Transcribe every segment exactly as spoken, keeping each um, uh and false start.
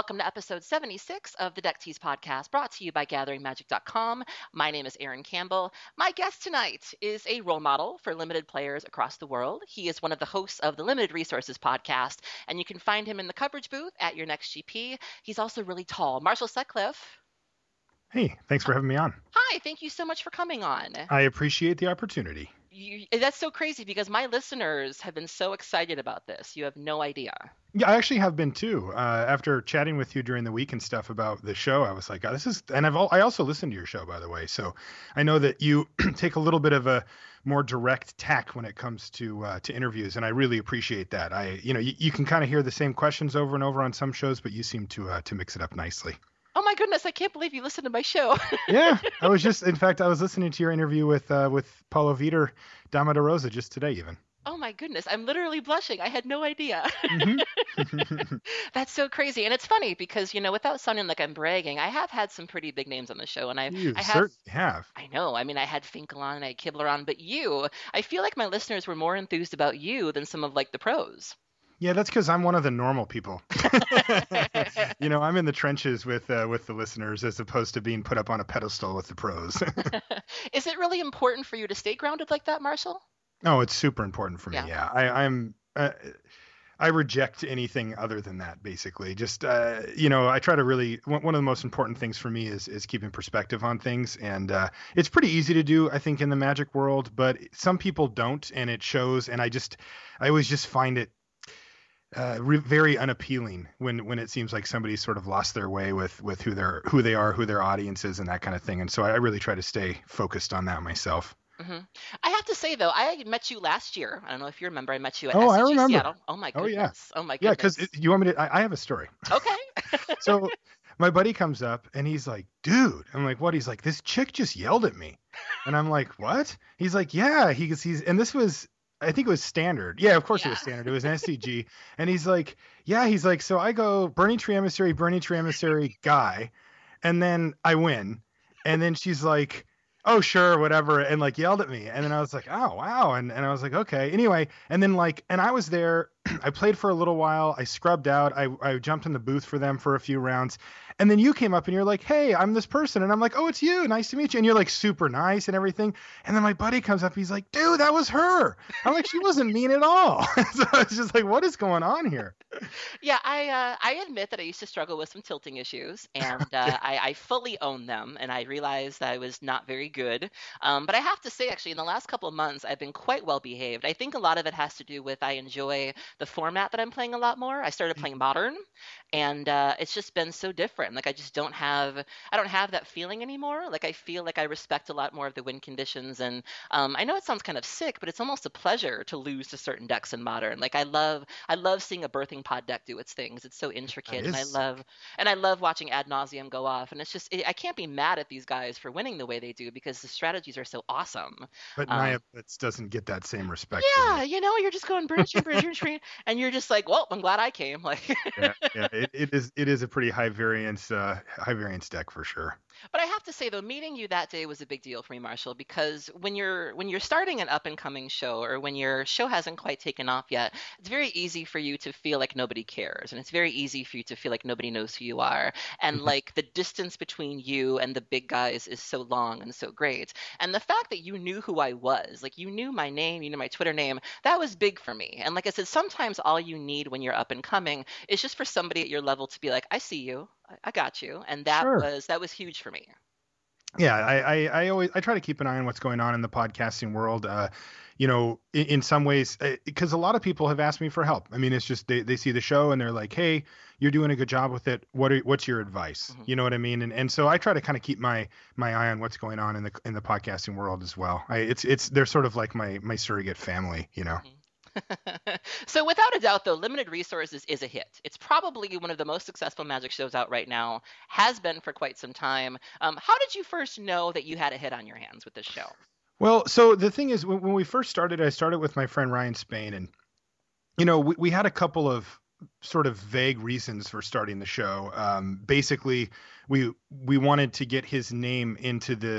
welcome to episode seventy-six of the Deck Tease podcast, brought to you by gathering magic dot com. My name is Aaron Campbell. My guest tonight is a role model for limited players across the world. He is one of the hosts of the Limited Resources podcast, and you can find him in the coverage booth at your next G P. He's also really tall. Marshall Sutcliffe. Hey, thanks for having me on. Hi, thank you so much for coming on. I appreciate the opportunity. You, that's so crazy because my listeners have been so excited about this. You have no idea. Yeah, I actually have been too. Uh, after chatting with you during the week and stuff about the show, I was like, oh, this is, and I've al- I also listened to your show, by the way. So I know that you take a little bit of a more direct tack when it comes to uh, to interviews, and I really appreciate that. I, you know, you, you can kind of hear the same questions over and over on some shows, but you seem to uh, to mix it up nicely. Oh my goodness, I can't believe you listened to my show. Yeah, I was just, in fact, I was listening to your interview with uh, with Paulo Vitor, Dama de Rosa just today even. Oh my goodness, I'm literally blushing. I had no idea. Mm-hmm. That's so crazy. And it's funny because, you know, without sounding like I'm bragging, I have had some pretty big names on the show. And I've, You I have, certainly have. I know. I mean, I had Finkel on and I had Kibler on, but you, I feel like my listeners were more enthused about you than some of like the pros. Yeah, that's because I'm one of the normal people. You know, I'm in the trenches with uh, with the listeners as opposed to being put up on a pedestal with the pros. Is it really important for you to stay grounded like that, Marshall? No, it's super important for me. Yeah. Yeah, I, I'm. Uh, I reject anything other than that, basically. Just, uh, you know, I try to really, one one of the most important things for me is is keeping perspective on things. And uh, it's pretty easy to do, I think, in the Magic world, but some people don't, and it shows. And I just, I always just find it uh, re- very unappealing when, when it seems like somebody's sort of lost their way with, with who they're, who they are, who their audience is, and that kind of thing. And so I really try to stay focused on that myself. Mm-hmm. I have to say, though, I met you last year. I don't know if you remember. I met you at Oh, S C G I remember. Seattle. Oh, my Oh, goodness. yeah. Oh, my Yeah, goodness. because you want me to, I, I have a story. Okay. So my buddy comes up and he's like, dude, I'm like, what? He's like, this chick just yelled at me. And I'm like, what? He's like, yeah, he's, he's, and this was, I think it was standard. Yeah, of course Yeah. it was standard. It was an S C G. And he's like, yeah, he's like, so I go Burning Tree Emissary, Burning Tree Emissary guy. And then I win. And then she's like, oh, sure, whatever. And like yelled at me. And then I was like, oh, wow. And, and I was like, okay. Anyway. And then like, and I was there, I played for a little while. I scrubbed out. I, I jumped in the booth for them for a few rounds. And then you came up and you're like, hey, I'm this person. And I'm like, oh, it's you. Nice to meet you. And you're like super nice and everything. And then my buddy comes up. He's like, dude, that was her. I'm like, she wasn't mean at all. So I was just like, what is going on here? Yeah, I uh, I admit that I used to struggle with some tilting issues, and uh, I, I fully own them, and I realized that I was not very good. Um, but I have to say, actually, in the last couple of months, I've been quite well behaved. I think a lot of it has to do with I enjoy the format that I'm playing a lot more. I started playing Modern, and uh, it's just been so different. Like I just don't have I don't have that feeling anymore. Like I feel like I respect a lot more of the win conditions, and um, I know it sounds kind of sick, but it's almost a pleasure to lose to certain decks in Modern. Like I love I love seeing a birthing pod deck do its things. It's so intricate, and I is- love and I love watching Ad Nauseam go off. And it's just it, I can't be mad at these guys for winning the way they do because the strategies are so awesome. But Um, Naya Blitz doesn't get that same respect. Yeah, you know, you're just going British and British, and you're just like, well, I'm glad I came. Like, Yeah, yeah. It, it is it is a pretty high variance uh, high variance deck for sure. but I have to say though, meeting you that day was a big deal for me, Marshall, because when you're when you're starting an up and coming show, or when your show hasn't quite taken off yet, it's very easy for you to feel like nobody cares, and it's very easy for you to feel like nobody knows who you are, and like the distance between you and the big guys is so long and so great. And the fact that you knew who I was, like you knew my name, you knew my Twitter name, that was big for me. And like I said, sometimes all you need when you're up and coming is just for somebody at your level to be like, I see you, I, I got you, and that Sure. was that was huge for me. Yeah, I, I, I always I try to keep an eye on what's going on in the podcasting world. Uh, you know, in, in some ways, because a lot of people have asked me for help. I mean, it's just they, they see the show and they're like, "Hey, you're doing a good job with it. What are, what's your advice?" Mhm. You know what I mean? And and so I try to kind of keep my my eye on what's going on in the in the podcasting world as well. I, it's it's they're sort of like my my surrogate family. You know. So without a doubt, though, Limited Resources is a hit. It's probably one of the most successful Magic shows out right now, has been for quite some time. Um, how did you first know that you had a hit on your hands with this show? Well, so the thing is, when, when we first started, I started with my friend Ryan Spain, and you know, we, we had a couple of sort of vague reasons for starting the show. Um, basically, we we wanted to get his name into the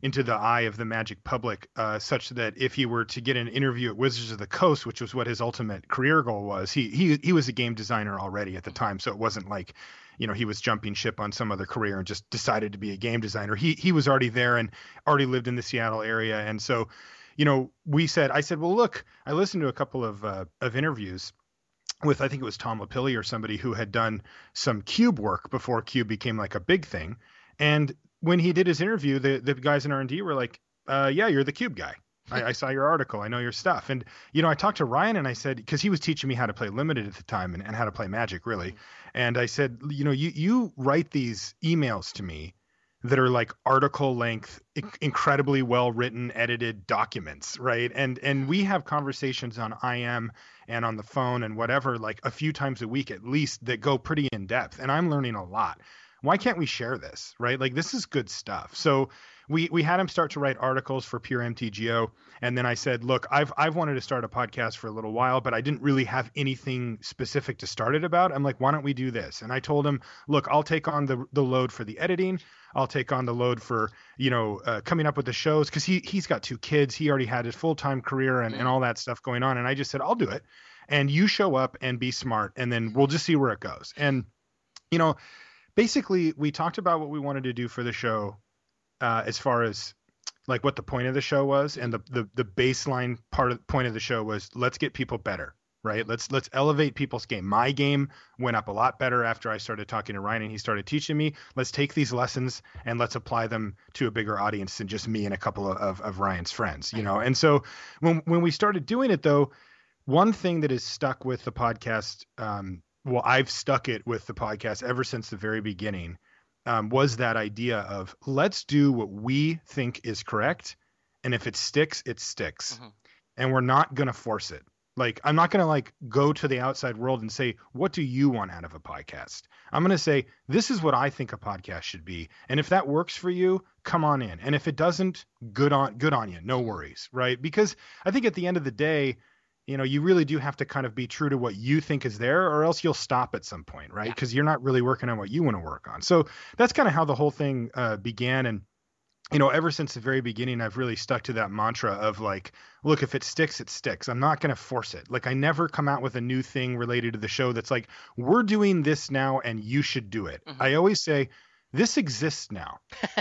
into the eye of the Magic public, uh, such that if he were to get an interview at Wizards of the Coast, which was what his ultimate career goal was, he he he was a game designer already at the time, so it wasn't like, you know, he was jumping ship on some other career and just decided to be a game designer. He he was already there and already lived in the Seattle area, and so, you know, we said, I said, well, look, I listened to a couple of uh, of interviews with, I think it was Tom Lapilli or somebody who had done some Cube work before Cube became like a big thing, and when he did his interview, the, the guys in R and D were like, uh, yeah, you're the Cube guy. I, I saw your article. I know your stuff. And, you know, I talked to Ryan and I said, because he was teaching me how to play Limited at the time and, and how to play Magic, really. Mm-hmm. And I said, you know, you, you write these emails to me that are like article length, incredibly well written, edited documents, right? And and we have conversations on I M and on the phone and whatever, like a few times a week at least, that go pretty in depth. And I'm learning a lot. Why can't we share this, right? Like, this is good stuff. So we we had him start to write articles for Pure M T G O, and then I said, look, I've I've wanted to start a podcast for a little while, but I didn't really have anything specific to start it about. I'm like, why don't we do this? And I told him, look, I'll take on the the load for the editing. I'll take on the load for, you know, uh, coming up with the shows, because he he's got two kids. He already had his full time career and, and all that stuff going on. And I just said, I'll do it, and you show up and be smart, and then we'll just see where it goes. And, you know, basically, we talked about what we wanted to do for the show, uh, as far as like what the point of the show was, and the the, the baseline part of the point of the show was, let's get people better, right? Let's let's elevate people's game. My game went up a lot better after I started talking to Ryan and he started teaching me. Let's take these lessons and let's apply them to a bigger audience than just me and a couple of, of, of Ryan's friends, you know. And so when when we started doing it, though, one thing that is stuck with the podcast, um, well, I've stuck it with the podcast ever since the very beginning, um, was that idea of, let's do what we think is correct. And if it sticks, it sticks. Mm-hmm. And we're not going to force it. Like, I'm not going to like go to the outside world and say, what do you want out of a podcast? I'm going to say, this is what I think a podcast should be. And if that works for you, come on in. And if it doesn't, good on, good on you. No worries. Right. Because I think at the end of the day, you know, you really do have to kind of be true to what you think is there, or else you'll stop at some point, right? Because yeah. you're not really working on what you want to work on. So that's kind of how the whole thing uh, began. And, you know, ever since the very beginning, I've really stuck to that mantra of like, look, if it sticks, it sticks. I'm not going to force it. Like, I never come out with a new thing related to the show that's like, we're doing this now and you should do it. Mm-hmm. I always say, this exists now.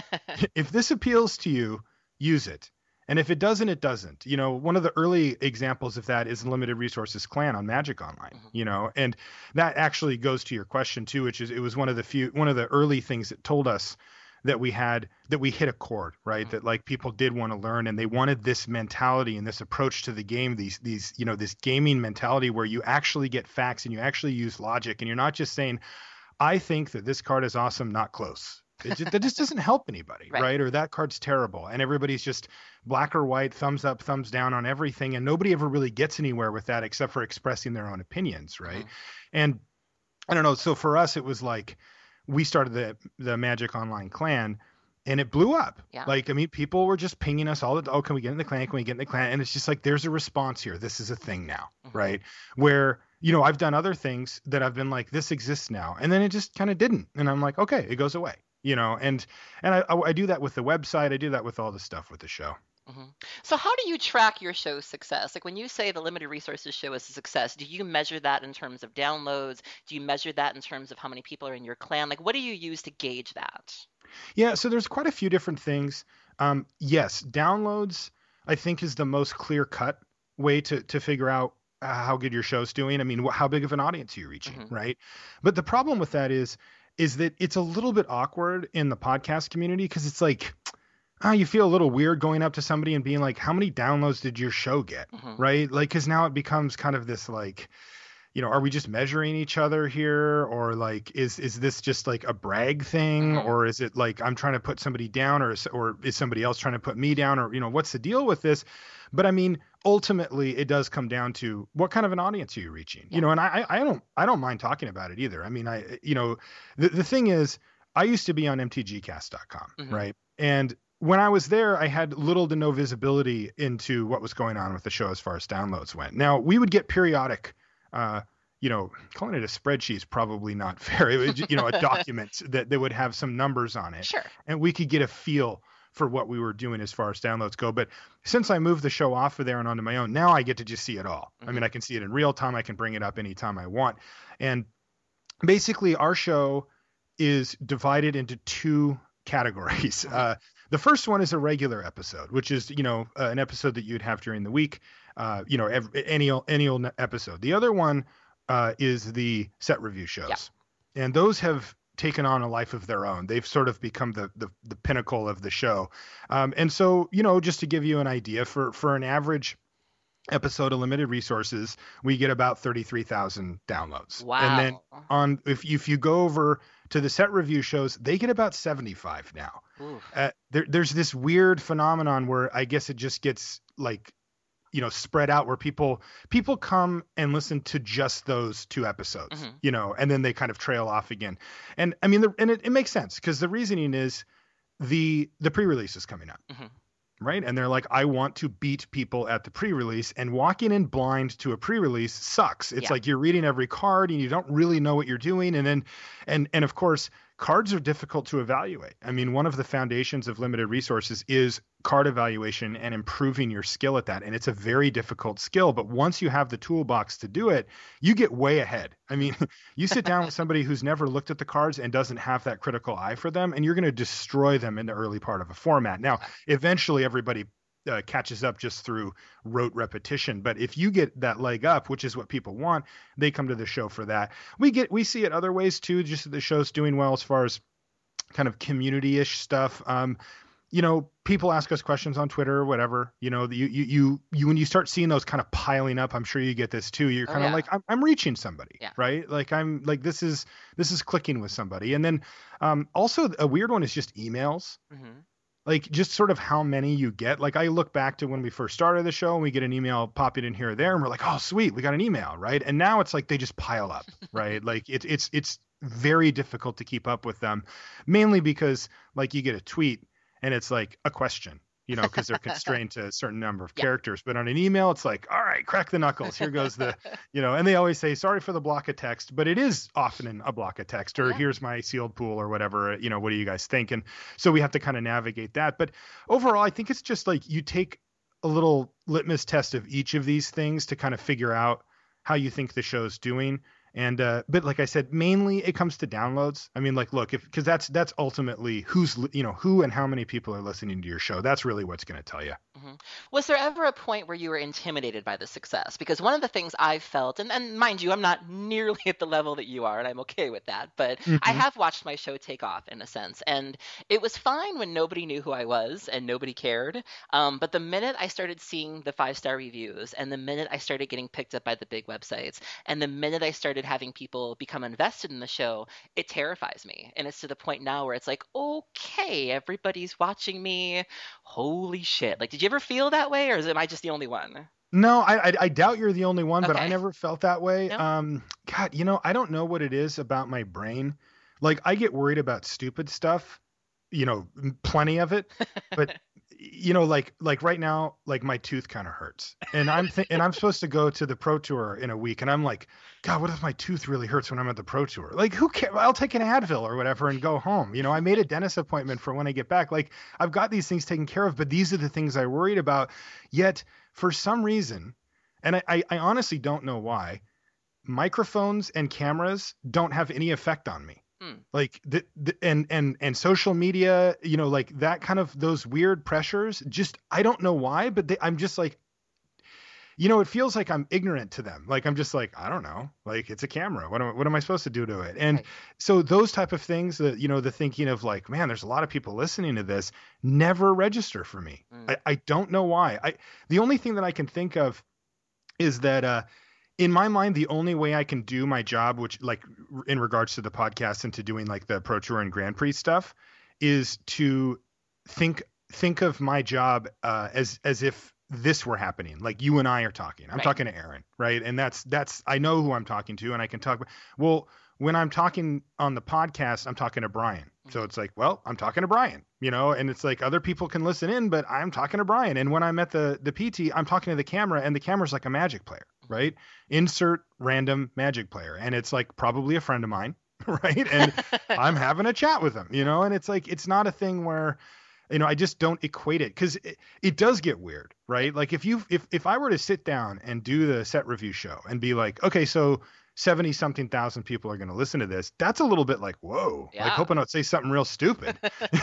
If this appeals to you, use it. And if it doesn't, it doesn't. You know, one of the early examples of that is Limited Resources Clan on Magic Online, mm-hmm. you know, and that actually goes to your question too, which is, it was one of the few, one of the early things that told us that we had, that we hit a chord, right? Mm-hmm. That like people did want to learn, and they wanted this mentality and this approach to the game, these, these, you know, this gaming mentality where you actually get facts and you actually use logic, and you're not just saying, I think that this card is awesome, not close. It just, that just doesn't help anybody, right. right? Or that card's terrible, and everybody's just black or white, thumbs up, thumbs down on everything, and nobody ever really gets anywhere with that except for expressing their own opinions, right? Mm-hmm. And I don't know. So for us, it was like we started the the Magic Online clan, and it blew up. Yeah. Like, I mean, people were just pinging us all the, oh, can we get in the clan? Can we get in the clan? And it's just like, there's a response here. This is a thing now, mm-hmm. right? Where, you know, I've done other things that I've been like, this exists now, and then it just kind of didn't, and I'm like, okay, it goes away. You know, and and I, I do that with the website. I do that with all the stuff with the show. Mm-hmm. So how do you track your show's success? Like, when you say the Limited Resources show is a success, do you measure that in terms of downloads? Do you measure that in terms of how many people are in your clan? Like, what do you use to gauge that? Yeah, so there's quite a few different things. Um, yes, downloads, I think, is the most clear-cut way to to figure out how good your show's doing. I mean, how big of an audience are you reaching, mm-hmm. right? But the problem with that is, is that it's a little bit awkward in the podcast community, because it's like, oh, you feel a little weird going up to somebody and being like, how many downloads did your show get? Mm-hmm. Right? Like, because now it becomes kind of this like, you know, are we just measuring each other here? Or like, is is this just like a brag thing? Mm-hmm. Or is it like I'm trying to put somebody down, or is, or is somebody else trying to put me down? Or, you know, what's the deal with this? But I mean, ultimately, it does come down to what kind of an audience are you reaching? Yeah. You know, and I I don't I don't mind talking about it either. I mean, I you know, the the thing is, I used to be on M T G cast dot com, mm-hmm. right? And when I was there, I had little to no visibility into what was going on with the show as far as downloads went. Now, we would get periodic, uh, you know, calling it a spreadsheet is probably not fair. It was, you know, a document that, that would have some numbers on it. Sure. And we could get a feel for what we were doing as far as downloads go. But since I moved the show off of there and onto my own, now I get to just see it all. Mm-hmm. I mean, I can see it in real time. I can bring it up anytime I want. And basically our show is divided into two categories. Mm-hmm. Uh, the first one is a regular episode, which is, you know, uh, an episode that you'd have during the week, uh, you know, every, any, any episode. The other one uh, is the set review shows. Yeah. And those have taken on a life of their own. They've sort of become the the, the pinnacle of the show. Um, and so, you know, just to give you an idea, for, for an average episode of Limited Resources, we get about thirty-three thousand downloads. Wow. And then on if if you go over to the set review shows, they get about seventy-five now. Uh, there, there's this weird phenomenon where I guess it just gets like, you know, spread out, where people people come and listen to just those two episodes, mm-hmm. you know, and then they kind of trail off again. And I mean, the, and it, it makes sense, because the reasoning is the the pre-release is coming up. Mm-hmm. Right. And they're like, I want to beat people at the pre-release, and walking in blind to a pre-release sucks. It's yeah. like you're reading every card and you don't really know what you're doing. And then and and of course, cards are difficult to evaluate. I mean, one of the foundations of Limited Resources is card evaluation and improving your skill at that. And it's a very difficult skill. But once you have the toolbox to do it, you get way ahead. I mean, you sit down with somebody who's never looked at the cards and doesn't have that critical eye for them, and you're going to destroy them in the early part of a format. Now, eventually everybody Uh, catches up just through rote repetition. But if you get that leg up, which is what people want, they come to the show for that. We get, we see it other ways too, just that the show's doing well as far as kind of community-ish stuff. Um, you know, people ask us questions on Twitter or whatever, you know, you, you, you, you, when you start seeing those kind of piling up, I'm sure you get this too. You're kind oh, yeah. of like, I'm, I'm reaching somebody, yeah. right? Like I'm like, this is, this is clicking with somebody. And then um, also a weird one is just emails. Mm-hmm. Like just sort of how many you get. Like I look back to when we first started the show and we get an email popping in here or there, and we're like, oh, sweet, we got an email, right? And now it's like they just pile up, right? Like it's it's it's very difficult to keep up with them, mainly because like you get a tweet and it's like a question, you know, because they're constrained to a certain number of yeah. characters. But on an email, it's like, all right, crack the knuckles. Here goes the, you know, and they always say, sorry for the block of text, but it is often a block of text, or yeah. here's my sealed pool or whatever, you know, what do you guys think? And so we have to kind of navigate that. But overall, I think it's just like you take a little litmus test of each of these things to kind of figure out how you think the show's doing. And, uh, but like I said, mainly it comes to downloads. I mean, like, look, if, cause that's, that's ultimately who's, you know, who and how many people are listening to your show. That's really what's going to tell you. Mm-hmm. Was there ever a point where you were intimidated by the success? Because one of the things I've felt, and, and mind you, I'm not nearly at the level that you are, and I'm okay with that, but mm-hmm. I have watched my show take off in a sense. And it was fine when nobody knew who I was and nobody cared. Um, but the minute I started seeing the five-star reviews, and the minute I started getting picked up by the big websites, and the minute I started having people become invested in the show, it terrifies me. And it's to the point now where it's like, okay, everybody's watching me. Holy shit. Like, did you ever feel that way, or am I just the only one? No, I, I, I doubt you're the only one, okay. but I never felt that way. No? Um, God, you know, I don't know what it is about my brain. Like, I get worried about stupid stuff, you know, plenty of it, but you know, like, like right now, like my tooth kind of hurts, and I'm, th- and I'm supposed to go to the Pro Tour in a week. And I'm like, God, what if my tooth really hurts when I'm at the Pro Tour? Like, who cares? I'll take an Advil or whatever and go home. You know, I made a dentist appointment for when I get back. Like, I've got these things taken care of, but these are the things I worried about. Yet for some reason, and I, I, I honestly don't know why, microphones and cameras don't have any effect on me. Like the, the and and and social media, you know, like that kind of those weird pressures, just I don't know why, but they, I'm just like, you know, it feels like I'm ignorant to them. Like I'm just like, I don't know, like it's a camera. What am what am I supposed to do to it? And right. so those type of things that, you know, the thinking of like, man, there's a lot of people listening to this, never register for me. Mm. I, I don't know why. I the only thing that I can think of is that uh in my mind, the only way I can do my job, which like in regards to the podcast and to doing like the Pro Tour and Grand Prix stuff, is to think think of my job uh, as as if this were happening. Like you and I are talking. I'm right. talking to Aaron, right? And that's that's I know who I'm talking to, and I can talk. Well, when I'm talking on the podcast, I'm talking to Brian. So it's like, well, I'm talking to Brian, you know, and it's like other people can listen in, but I'm talking to Brian. And when I'm at the the P T, I'm talking to the camera, and the camera's like a Magic player, right? Insert random Magic player. And it's like probably a friend of mine, right? And I'm having a chat with him, you know, and it's like, it's not a thing where, You know, I just don't equate it because it, it does get weird, right? Like if you if if I were to sit down and do the set review show and be like, okay, so seventy something thousand people are going to listen to this. That's a little bit like, whoa, Yeah. like hoping I'd say something real stupid.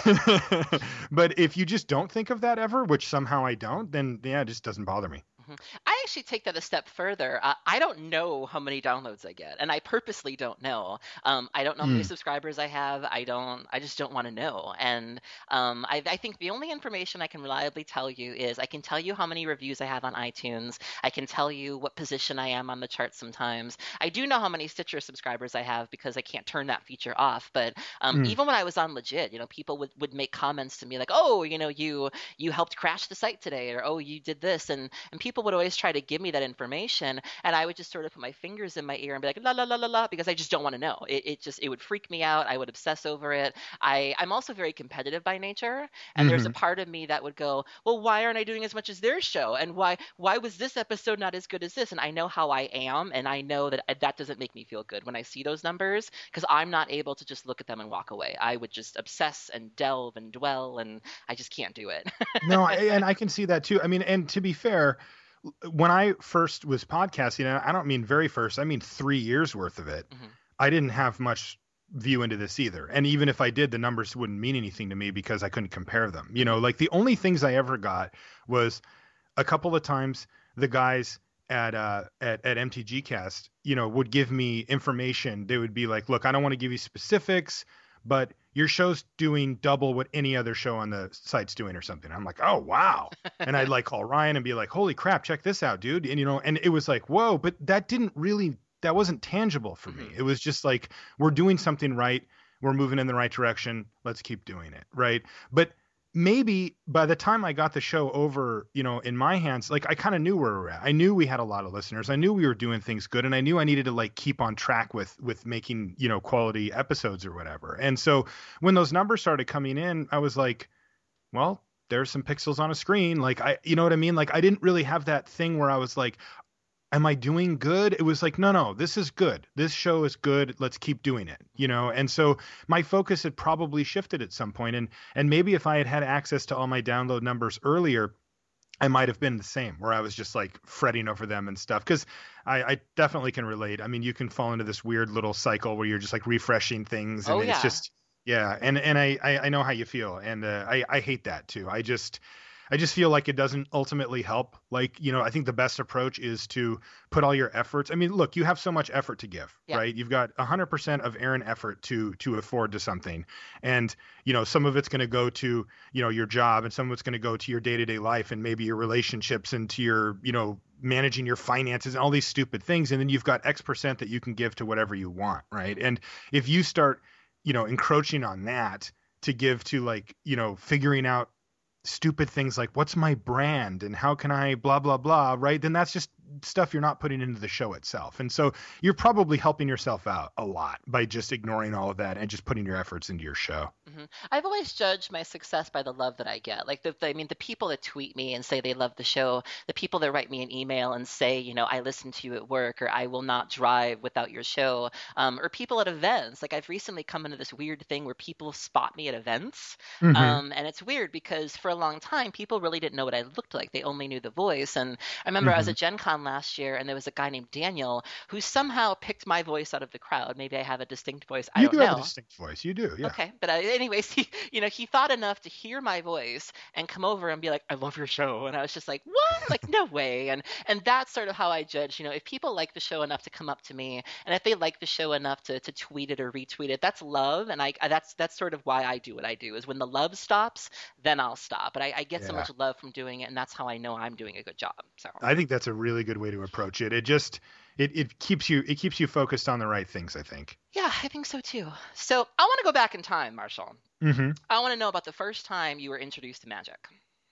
But if you just don't think of that ever, which somehow I don't, then yeah, it just doesn't bother me. I actually take that a step further. Uh, I don't know how many downloads I get, and I purposely don't know. Um, I don't know how many Mm. subscribers I have. I don't. I just don't want to know. And um, I, I think the only information I can reliably tell you is I can tell you how many reviews I have on iTunes. I can tell you what position I am on the chart sometimes. I do know how many Stitcher subscribers I have because I can't turn that feature off. But um, Mm. even when I was on Legit, you know, people would, would make comments to me like, "Oh, you know, you you helped crash the site today," or "Oh, you did this," and and people would always try to give me that information, and I would just sort of put my fingers in my ear and be like la la la la la because I just don't want to know. It, it just it would freak me out. I would obsess over it. I I'm also very competitive by nature, and there's a Mhm. part of me that would go, well, why aren't I doing as much as their show, and why why was this episode not as good as this? And I know how I am, and I know that that doesn't make me feel good when I see those numbers because I'm not able to just look at them and walk away. I would just obsess and delve and dwell, and I just can't do it. No, I, and I can see that too. I mean, and to be fair, when I first was podcasting, and I don't mean very first, I mean three years worth of it, Mhm. I didn't have much view into this either. And even if I did, the numbers wouldn't mean anything to me because I couldn't compare them. You know, like the only things I ever got was a couple of times the guys at uh at, at M T G Cast, you know, would give me information. They would be like, look, I don't want to give you specifics, but your show's doing double what any other show on the site's doing or something. I'm like, oh wow. And I'd like call Ryan and be like, holy crap, check this out, dude. And you know, and it was like, whoa, but that didn't really that wasn't tangible for me. Mhm. It was just like, we're doing something right, we're moving in the right direction, let's keep doing it. Right. But maybe by the time I got the show over, you know, in my hands, like I kind of knew where we were at. I knew we had a lot of listeners. I knew we were doing things good, and I knew I needed to like keep on track with with making, you know, quality episodes or whatever. And so when those numbers started coming in, I was like, well, there's some pixels on a screen. Like I, you know what I mean? Like I didn't really have that thing where I was like, am I doing good? It was like, no, no, this is good. This show is good. Let's keep doing it, you know? And so my focus had probably shifted at some point. And, and maybe if I had had access to all my download numbers earlier, I might have been the same, where I was just like fretting over them and stuff. Cause I, I definitely can relate. I mean, you can fall into this weird little cycle where you're just like refreshing things, and Oh, it's yeah. just, yeah. And, and I, I, I know how you feel. And uh, I, I hate that too. I just, I just feel like it doesn't ultimately help. Like, you know, I think the best approach is to put all your efforts. I mean, look, you have so much effort to give, Yeah. right? You've got one hundred percent of Aaron effort to to afford to something. And, you know, some of it's going to go to, you know, your job, and some of it's going to go to your day-to-day life and maybe your relationships and to your, you know, managing your finances and all these stupid things. And then you've got X percent that you can give to whatever you want, right? And if you start, you know, encroaching on that to give to like, you know, figuring out stupid things like what's my brand and how can I blah blah blah, right? Then that's just stuff you're not putting into the show itself. And so you're probably helping yourself out a lot by just ignoring all of that and just putting your efforts into your show. Mhm. I've always judged my success by the love that I get. Like the, the, I mean, the people that tweet me and say they love the show, the people that write me an email and say, you know, I listen to you at work, or I will not drive without your show, um, or people at events. Like I've recently come into this weird thing where people spot me at events, Mhm. um, and it's weird because for a long time people really didn't know what I looked like. They only knew the voice. And I remember I was Mhm. at Gen Con last year, and there was a guy named Daniel who somehow picked my voice out of the crowd. Maybe I have a distinct voice. I You don't do have a know. distinct voice. You do, yeah. Okay, but uh, anyways, he, you know, he thought enough to hear my voice and come over and be like, "I love your show," and I was just like, "What? Like, no way!" And and that's sort of how I judge. You know, if people like the show enough to come up to me, and if they like the show enough to to tweet it or retweet it, that's love, and I that's that's sort of why I do what I do. Is when the love stops, then I'll stop. But I, I get so Yeah. much love from doing it, and that's how I know I'm doing a good job. So I think that's a really good way to approach it. It just it, it keeps you it keeps you focused on the right things, I think. yeah, I think so too. So I want to go back in time, Marshall. Mm-hmm. I want to know about the first time you were introduced to magic.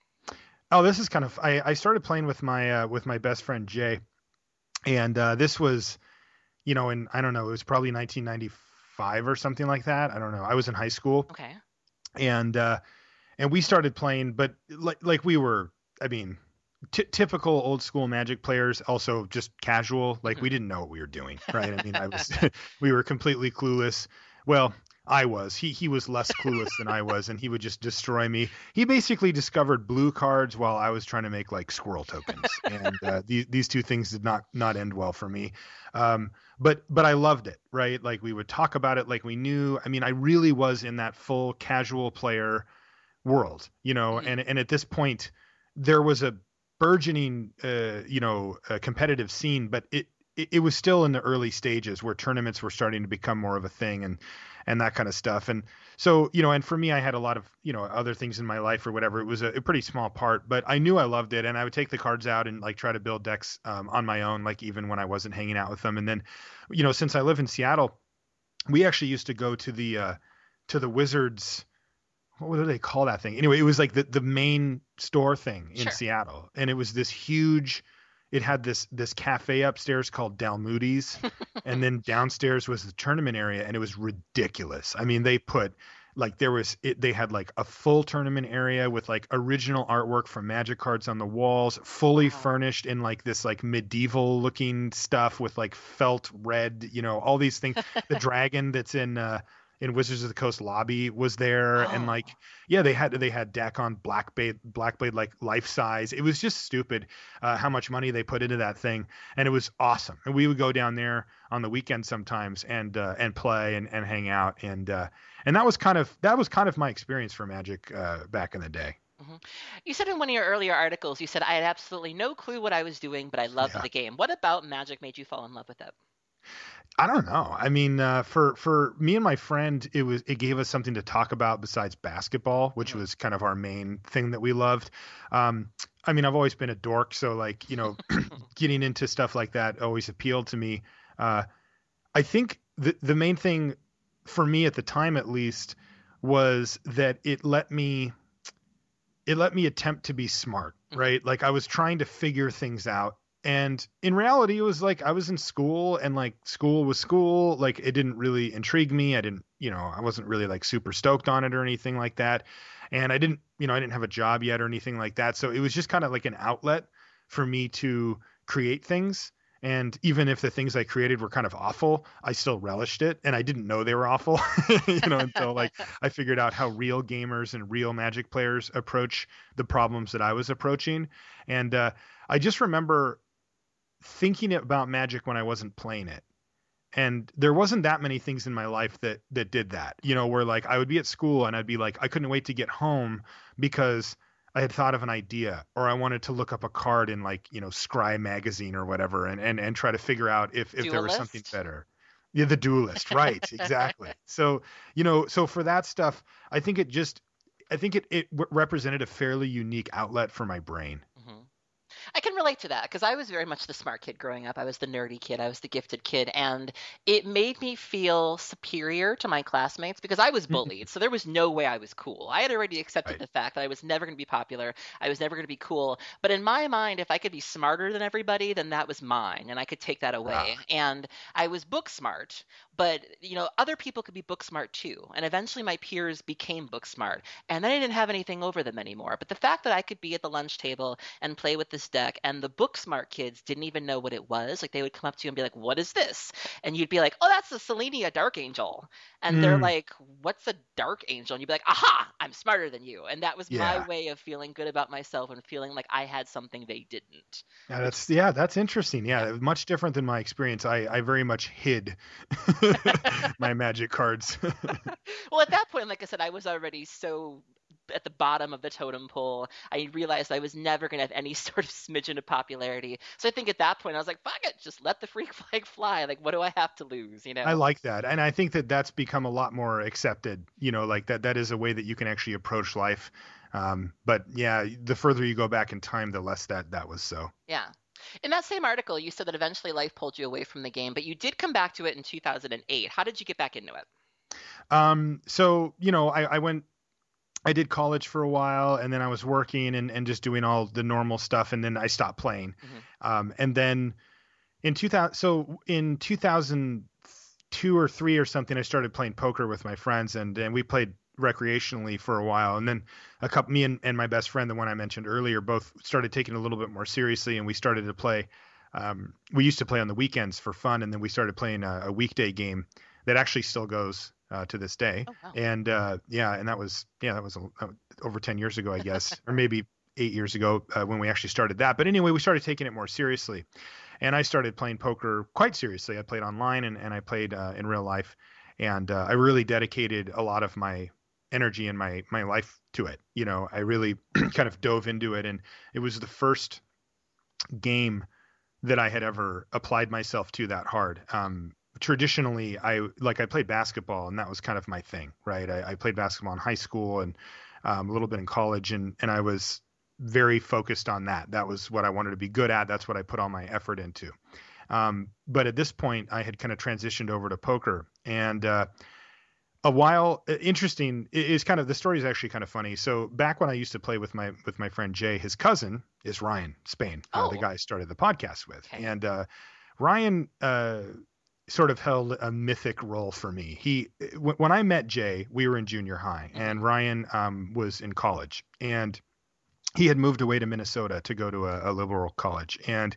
Oh, this is kind of I, I started playing with my uh, with my best friend Jay, and uh, this was, you know, in I don't know, it was probably nineteen ninety-five or something like that. I don't know. I was in high school, Okay. and uh, and we started playing, but like like we were, I mean, t- typical old school Magic players, also just casual. Like Mhm. we didn't know what we were doing, right? I mean, I was we were completely clueless. Well, I was. He he was less clueless than I was, and he would just destroy me. He basically discovered blue cards while I was trying to make like squirrel tokens, and uh, these these two things did not not end well for me. Um, but but I loved it, right? Like we would talk about it like we knew. I mean, I really was in that full casual player world, you know. Mhm. And and at this point, there was a burgeoning, uh, you know, uh, competitive scene, but it. It, it was still in the early stages where tournaments were starting to become more of a thing, and and that kind of stuff. And so, you know, and for me, I had a lot of, you know, other things in my life or whatever. It was a, a pretty small part, but I knew I loved it. And I would take the cards out and like try to build decks um, on my own, like even when I wasn't hanging out with them. And then, you know, since I live in Seattle, we actually used to go to the, uh, to the Wizards. What do they call that thing? Anyway, it was like the, the main store thing in Sure. Seattle. And it was this huge, it had this this cafe upstairs called Del Moody's, and then downstairs was the tournament area, and it was ridiculous. I mean, they put like there was it, they had like a full tournament area with like original artwork from Magic cards on the walls, fully Wow. furnished in like this like medieval looking stuff with like felt red, you know, all these things. The dragon that's in uh in Wizards of the Coast lobby was there, and Oh. like yeah, they had they had Dakon Blackblade Blackblade like life size. It was just stupid uh, how much money they put into that thing, and it was awesome. And we would go down there on the weekend sometimes and uh, and play and, and hang out, and uh, and that was kind of that was kind of my experience for Magic uh, back in the day. hmm You said in one of your earlier articles, you said I had absolutely no clue what I was doing, but I loved Yeah. the game. What about Magic made you fall in love with it? I don't know. I mean, uh, for for me and my friend, it was it gave us something to talk about besides basketball, which Mhm. was kind of our main thing that we loved. Um, I mean, I've always been a dork, so like you know, getting into stuff like that always appealed to me. Uh, I think the the main thing for me at the time, at least, was that it let me it let me attempt to be smart, Mhm. right? Like I was trying to figure things out. And in reality, it was like I was in school and like school was school. Like it didn't really intrigue me. I didn't, you know, I wasn't really like super stoked on it or anything like that. And I didn't, you know, I didn't have a job yet or anything like that. So it was just kind of like an outlet for me to create things. And even if the things I created were kind of awful, I still relished it. And I didn't know they were awful, you know, until like I figured out how real gamers and real Magic players approach the problems that I was approaching. And uh, I just remember thinking about Magic when I wasn't playing it. And there wasn't that many things in my life that that did that. You know, where like I would be at school and I'd be like, I couldn't wait to get home because I had thought of an idea, or I wanted to look up a card in like, you know, Scry magazine or whatever, and and and try to figure out if if there was something Duelist? better. Yeah, the Duelist, right? Exactly. So, you know, so for that stuff, I think it just I think it it w- represented a fairly unique outlet for my brain. Mhm. I can relate to that because I was very much the smart kid growing up. I was the nerdy kid. I was the gifted kid. And it made me feel superior to my classmates because I was bullied. So there was no way I was cool. I had already accepted Right. the fact that I was never going to be popular. I was never going to be cool. But in my mind, if I could be smarter than everybody, then that was mine and I could take that away. Ah, And I was book smart, but you know, other people could be book smart too. And eventually my peers became book smart. And then I didn't have anything over them anymore. But the fact that I could be at the lunch table and play with this deck, and the book smart kids didn't even know what it was. Like they would come up to you and be like, "What is this?" And you'd be like, "Oh, that's the Selenia Dark Angel." And they're mm, like, "What's a Dark Angel?" And you'd be like, "Aha! I'm smarter than you." And that was my yeah. way of feeling good about myself and feeling like I had something they didn't. Yeah, Which, that's yeah, that's interesting. yeah. Yeah, much different than my experience. I I very much hid my Magic cards. Well, at that point, like I said, I was already so at the bottom of the totem pole. I realized I was never going to have any sort of smidgen of popularity. So I think at that point, I was like, fuck it, just let the freak flag fly. Like, what do I have to lose, you I know? like that, and I think that that's become a lot more accepted. You know, like that that is a way that you can actually approach life. Um, but yeah, the further you go back in time, the less that that was so. Yeah. In that same article, you said that eventually life pulled you away from the game, but you did come back to it in two thousand eight. How did you get back into it? Um, so you know, I, I went I did college for a while, and then I was working and, and just doing all the normal stuff, and then I stopped playing. hmm Um, and then in two thousand, so in two thousand two or three or something, I started playing poker with my friends, and and we played recreationally for a while. And then a couple, me and, and my best friend, the one I mentioned earlier, both started taking it a little bit more seriously, and we started to play. Um, we used to play on the weekends for fun, and then we started playing a, a weekday game that actually still goes uh, to this day. Oh, wow. And uh, yeah, and that was yeah, that was a, uh, over ten years ago, I guess, or maybe eight years ago uh, when we actually started that. But anyway, we started taking it more seriously, and I started playing poker quite seriously. I played online and, and I played uh, in real life, and uh, I really dedicated a lot of my energy and my my life to it. You know, I really kind of dove into it, and it was the first game that I had ever applied myself to that hard. Um, traditionally, I like I played basketball, and that was kind of my thing, right? I, I played basketball in high school and um, a little bit in college, and and I was very focused on that. That was what I wanted to be good at. That's what I put all my effort into. Um, but at this point, I had kind of transitioned over to poker, and uh, a while interesting is kind of the story is actually kind of funny. So back when I used to play with my with my friend Jay, his cousin is Ryan Spain, uh, Oh, the guy I started the podcast with, okay. and uh, Ryan uh, sort of held a mythic role for me. He w- when I met Jay, we were in junior high, Mhm. and Ryan um, was in college, and he had moved away to Minnesota to go to a, a liberal college, and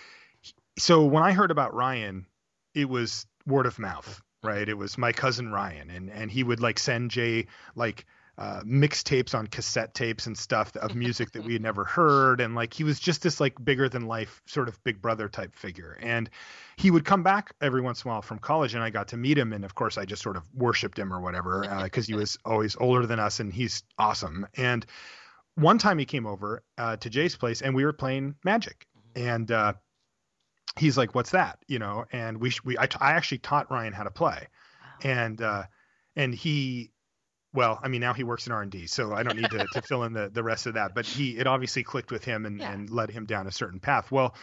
so when I heard about Ryan, it was word of mouth, right? It was my cousin Ryan, and and he would like send Jay like uh, mixtapes on cassette tapes and stuff of music that we had never heard, and like he was just this like bigger than life sort of big brother type figure. And he would come back every once in a while from college, and I got to meet him, and of course I just sort of worshipped him or whatever because uh, he was always older than us, and he's awesome. And one time he came over uh, to Jay's place, and we were playing Magic, and uh, he's like, "What's that?" You know, and we we I, t- I actually taught Ryan how to play, Wow. and uh, and he, well, I mean now he works in R and D, so I don't need to, to fill in the the rest of that. But he it obviously clicked with him and Yeah. and led him down a certain path. Well,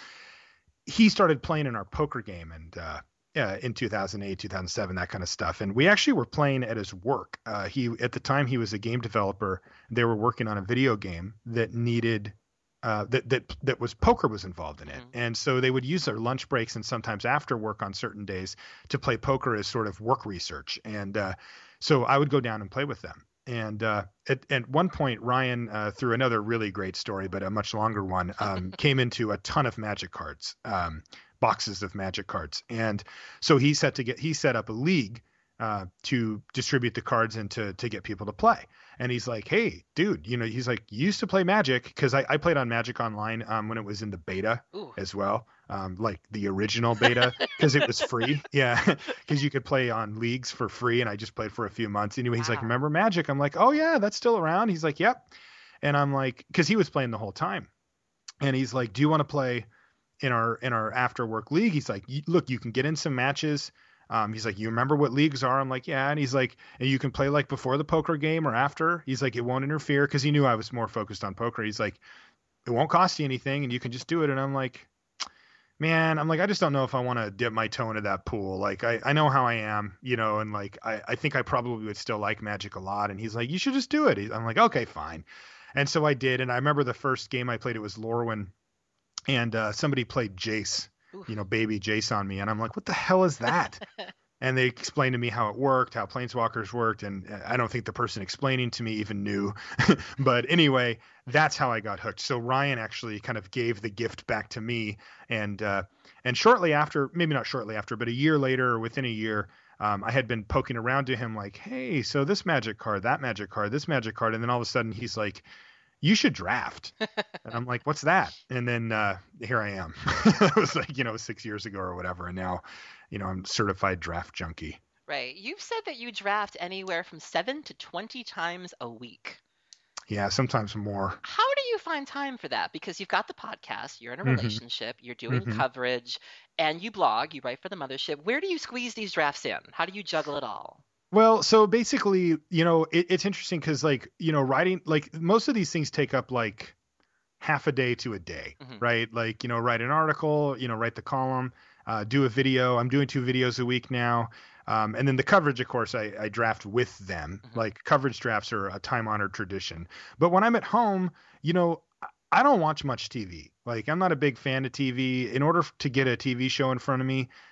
he started playing in our poker game and uh, uh, in two thousand eight, two thousand seven, that kind of stuff. And we actually were playing at his work. Uh, he at the time he was a game developer. They were working on a video game that needed. Uh, that that that was poker was involved in it, Mhm. and so they would use their lunch breaks and sometimes after work on certain days to play poker as sort of work research. And uh, so I would go down and play with them. And uh, at at one point, Ryan, uh, through another really great story, but a much longer one, um, came into a ton of Magic cards, um, boxes of Magic cards, and so he set to get he set up a league uh, to distribute the cards and to to get people to play. And he's like, "Hey, dude, you know," he's like, "You used to play Magic," because I, I played on Magic Online um, when it was in the beta Ooh. as well, um, like the original beta, because it was free. Yeah, because you could play on leagues for free, and I just played for a few months. Anyway, he's like, Wow. "Remember Magic?" I'm like, "Oh yeah, that's still around." He's like, "Yep," and I'm like, because he was playing the whole time, and he's like, "Do you want to play in our in our after work league?" He's like, "Look, you can get in some matches." Um, he's like, "You remember what leagues are?" I'm like, "Yeah." And he's like, "And you can play like before the poker game or after." He's like, "It won't interfere," because he knew I was more focused on poker. He's like, "It won't cost you anything, and you can just do it." And I'm like, "Man, I'm like, I just don't know if I want to dip my toe into that pool. Like, I, I know how I am, you know, and like, I, I think I probably would still like Magic a lot." And he's like, "You should just do it." I'm like, "Okay, fine." And so I did. And I remember the first game I played, it was Lorwyn, and uh, somebody played Jace, Oof. you know, baby Jace on me. And I'm like, "What the hell is that?" And they explained to me how it worked, how Planeswalkers worked, and I don't think the person explaining to me even knew. But anyway, that's how I got hooked. So Ryan actually kind of gave the gift back to me, and uh, and shortly after, maybe not shortly after, but a year later or within a year, um, I had been poking around to him like, "Hey, so this Magic card, that Magic card, this Magic card," and then all of a sudden he's like, "You should draft." And I'm like, "What's that?" And then uh, here I am. It was like, you know, six years ago or whatever. And now, you know, I'm certified draft junkie. Right. You've said that you draft anywhere from seven to twenty times a week. Yeah, sometimes more. How do you find time for that? Because you've got the podcast, you're in a hmm relationship, you're doing hmm coverage, and you blog, you write for the mothership. Where do you squeeze these drafts in? How do you juggle it all? Well, so basically, you know, it, it's interesting because, like, you know, writing, like, most of these things take up like half a day to a day, hmm right? Like, you know, write an article, you know, write the column, uh, do a video. I'm doing two videos a week now. Um, and then the coverage, of course, I, I draft with them. hmm Like coverage drafts are a time honored tradition. But when I'm at home, you know, I I don't watch much T V. Like I'm not a big fan of T V. In order f- to get a T V show in front of me,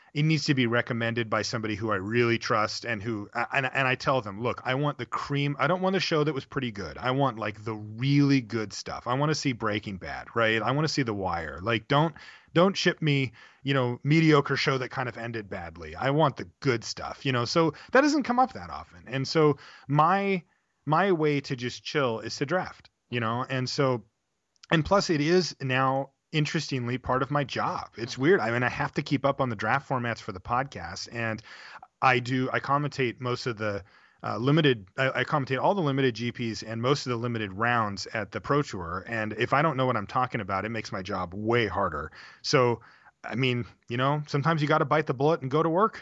it needs to be recommended by somebody who I really trust and who and, and I tell them, look, I want the cream. I don't want a show that was pretty good. I want like the really good stuff. I want to see Breaking Bad, right? I want to see The Wire. Like don't don't ship me, you know, mediocre show that kind of ended badly. I want the good stuff, you know. So that doesn't come up that often. And so my my way to just chill is to draft, you know. And so and plus it is now interestingly part of my job. It's weird. I mean, I have to keep up on the draft formats for the podcast, and I do. I commentate most of the uh, limited. I, I commentate all the limited G Ps and most of the limited rounds at the Pro Tour. And if I don't know what I'm talking about, it makes my job way harder. So, I mean, you know, sometimes you got to bite the bullet and go to work.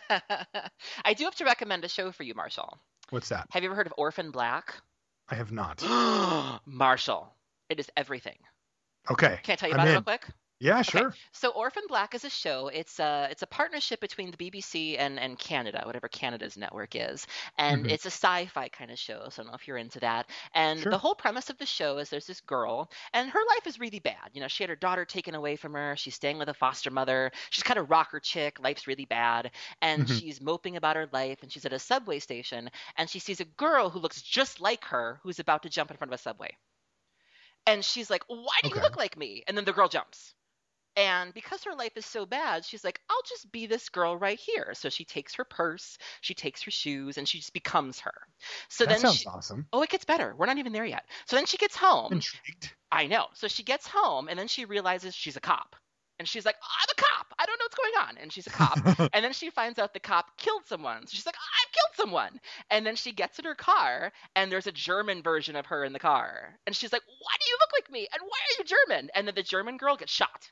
I do have to recommend a show for you, Marshall. What's that? Have you ever heard of Orphan Black? I have not. Marshall, it is everything. Okay. Can I tell you I'm about in. it real quick? Yeah, sure. Okay. So Orphan Black is a show. It's a it's a partnership between the B B C and and Canada, whatever Canada's network is, and Mhm. it's a sci-fi kind of show. So I don't know if you're into that. And Sure. the whole premise of the show is there's this girl, and her life is really bad. You know, she had her daughter taken away from her. She's staying with a foster mother. She's kind of rocker chick. Life's really bad, and Mhm. she's moping about her life. And she's at a subway station, and she sees a girl who looks just like her, who's about to jump in front of a subway. And she's like, "Why do you Okay. look like me?" And then the girl jumps. And because her life is so bad, she's like, I'll just be this girl right here. So she takes her purse, she takes her shoes, and she just becomes her. So That then sounds she, awesome. oh, it gets better. We're not even there yet. So then she gets home. Intrigued. I know. So she gets home, and then she realizes she's a cop. And she's like, I'm a cop. I don't know what's going on. And she's a cop. And then she finds out the cop killed someone. So she's like, I killed someone. And then she gets in her car, and there's a German version of her in the car. And she's like, why do you look like me? And why are you German? And then the German girl gets shot.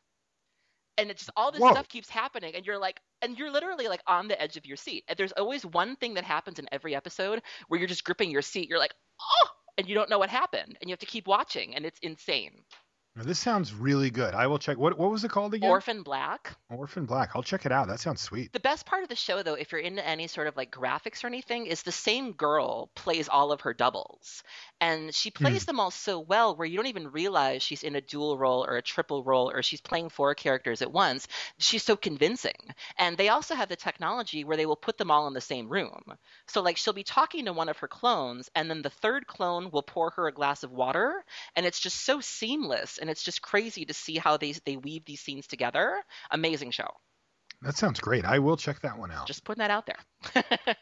And it's just all this Whoa. stuff keeps happening, and you're like, and you're literally like on the edge of your seat. And there's always one thing that happens in every episode where you're just gripping your seat. You're like, oh, and you don't know what happened, and you have to keep watching, and it's insane. Now, this sounds really good. I will check. What what was it called again? Orphan Black. Orphan Black. I'll check it out. That sounds sweet. The best part of the show, though, if you're into any sort of like graphics or anything, is the same girl plays all of her doubles. And she plays them all so well where you don't even realize she's in a dual role or a triple role or she's playing four characters at once. She's so convincing. And they also have the technology where they will put them all in the same room. So like she'll be talking to one of her clones, and then the third clone will pour her a glass of water, and it's just so seamless, and it's just crazy to see how they they weave these scenes together. Amazing show. That sounds great. I will check that one out. Just putting that out there.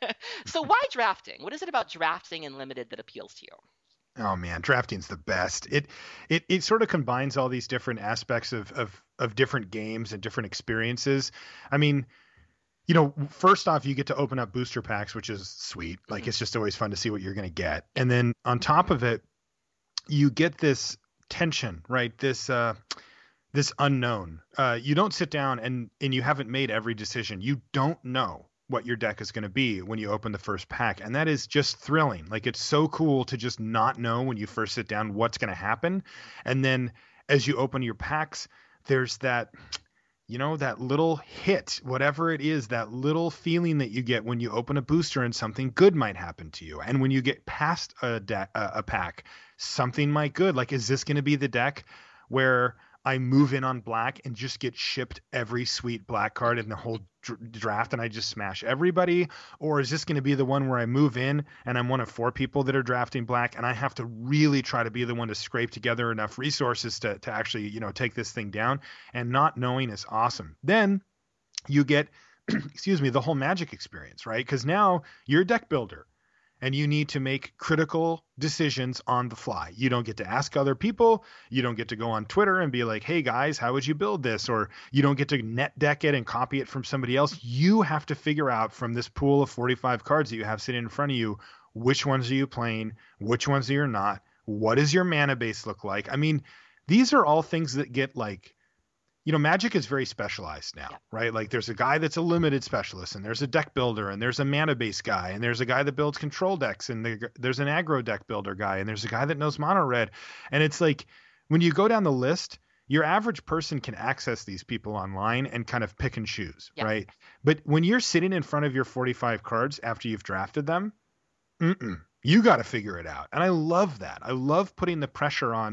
So why drafting? What is it about drafting and limited that appeals to you? Oh man, drafting's the best. It it it sort of combines all these different aspects of of of different games and different experiences. I mean, you know, first off, you get to open up booster packs, which is sweet. Like Mm-hmm. it's just always fun to see what you're going to get. And then on top of it, you get this tension, right? This uh this unknown. Uh you don't sit down and and you haven't made every decision. You don't know what your deck is going to be when you open the first pack, and that is just thrilling. Like it's so cool to just not know when you first sit down what's going to happen. And then as you open your packs, there's that, you know, that little hit, whatever it is, that little feeling that you get when you open a booster and something good might happen to you. And when you get past a deck, a pack, something might good. Like, is this going to be the deck where I move in on black and just get shipped every sweet black card in the whole dr- draft and I just smash everybody? Or is this going to be the one where I move in and I'm one of four people that are drafting black and I have to really try to be the one to scrape together enough resources to, to actually, you know, take this thing down? And not knowing is awesome. Then you get, excuse me, the whole Magic experience, right? Because now you're a deck builder. And you need to make critical decisions on the fly. You don't get to ask other people. You don't get to go on Twitter and be like, hey guys, how would you build this? Or you don't get to net deck it and copy it from somebody else. You have to figure out from this pool of forty-five cards that you have sitting in front of you, which ones are you playing? Which ones are you not? What does your mana base look like? I mean, these are all things that get like, you know, Magic is very specialized now, Yeah. right? Like there's a guy that's a limited specialist, and there's a deck builder, and there's a mana base guy, and there's a guy that builds control decks, and there- there's an aggro deck builder guy, and there's a guy that knows mono red. And it's like when you go down the list, your average person can access these people online and kind of pick and choose, Yeah. right? But when you're sitting in front of your forty-five cards after you've drafted them, mm-mm, you got to figure it out. And I love that. I love putting the pressure on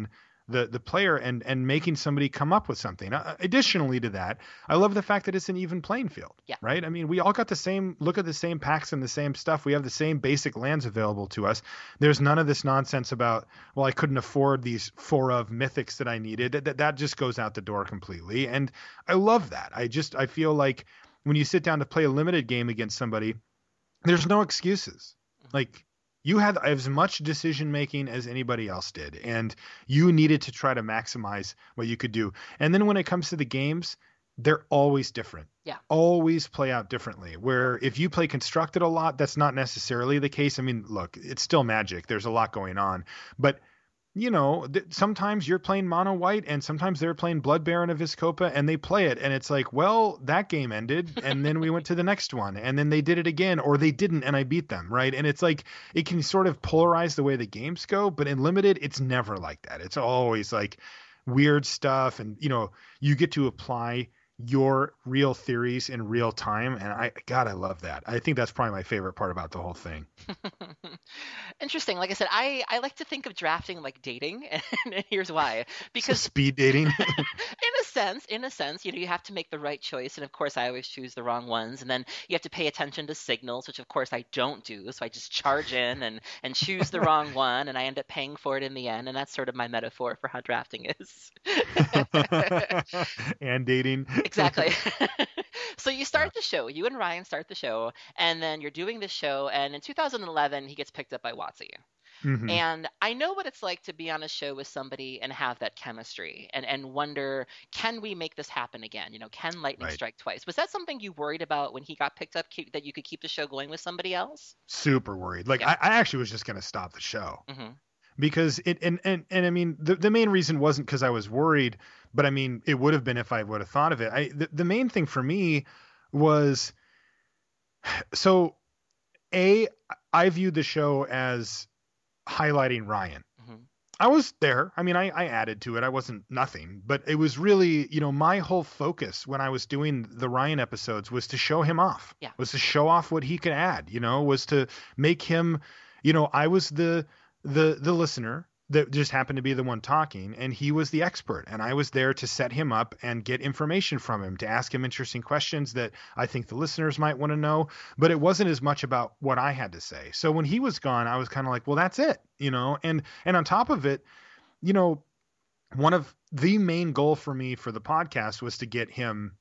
the the player and and making somebody come up with something. Uh, additionally to that, I love the fact that it's an even playing field. Yeah. Right. I mean, we all got the same look at the same packs and the same stuff. We have the same basic lands available to us. There's none of this nonsense about, well, I couldn't afford these four of mythics that I needed. That that just goes out the door completely. And I love that. I just I feel like when you sit down to play a limited game against somebody, there's no excuses. Like, you had as much decision making as anybody else did, and you needed to try to maximize what you could do. And then when it comes to the games, they're always different. Yeah. Always play out differently. Where if you play constructed a lot, that's not necessarily the case. I mean, look, it's still Magic. There's a lot going on, but you know, th- sometimes you're playing mono white and sometimes they're playing Blood Baron of Vizkopa and they play it. And it's like, well, that game ended. And then we went to the next one and then they did it again, or they didn't and I beat them. Right. And it's like, it can sort of polarize the way the games go, but in limited, it's never like that. It's always like weird stuff. And, you know, you get to apply your real theories in real time. And I, God, I love that. I think that's probably my favorite part about the whole thing. Interesting. Like I said, I, I like to think of drafting like dating, and here's why. Because so speed dating. in a sense, in a sense, you know, you have to make the right choice, and of course, I always choose the wrong ones. And then you have to pay attention to signals, which of course I don't do. So I just charge in and and choose the wrong one, and I end up paying for it in the end. And that's sort of my metaphor for how drafting is. And dating. Exactly. So you start the show. You and Ryan start the show, and then you're doing this show. And in two thousand eleven, he gets picked up by WotC. Mm-hmm. And I know what it's like to be on a show with somebody and have that chemistry and, and wonder, can we make this happen again? You know, can lightning Right. strike twice? Was that something you worried about when he got picked up, keep, that you could keep the show going with somebody else? Super worried. Like, Yeah. I, I actually was just going to stop the show. Mm-hmm. Because it and, and and I mean the, the main reason wasn't because I was worried, but I mean it would have been if I would have thought of it. I the, the main thing for me was, so A, I viewed the show as highlighting Ryan. Mm-hmm. I was there. I mean, I, I added to it. I wasn't nothing, but it was really, you know, my whole focus when I was doing the Ryan episodes was to show him off. Yeah. Was to show off what he could add, you know, was to make him, you know, I was the the the listener that just happened to be the one talking, and he was the expert, and I was there to set him up and get information from him, to ask him interesting questions that I think the listeners might want to know, but it wasn't as much about what I had to say. So when he was gone, I was kind of like, well, that's it, you know, and and on top of it, you know, one of the main goal for me for the podcast was to get him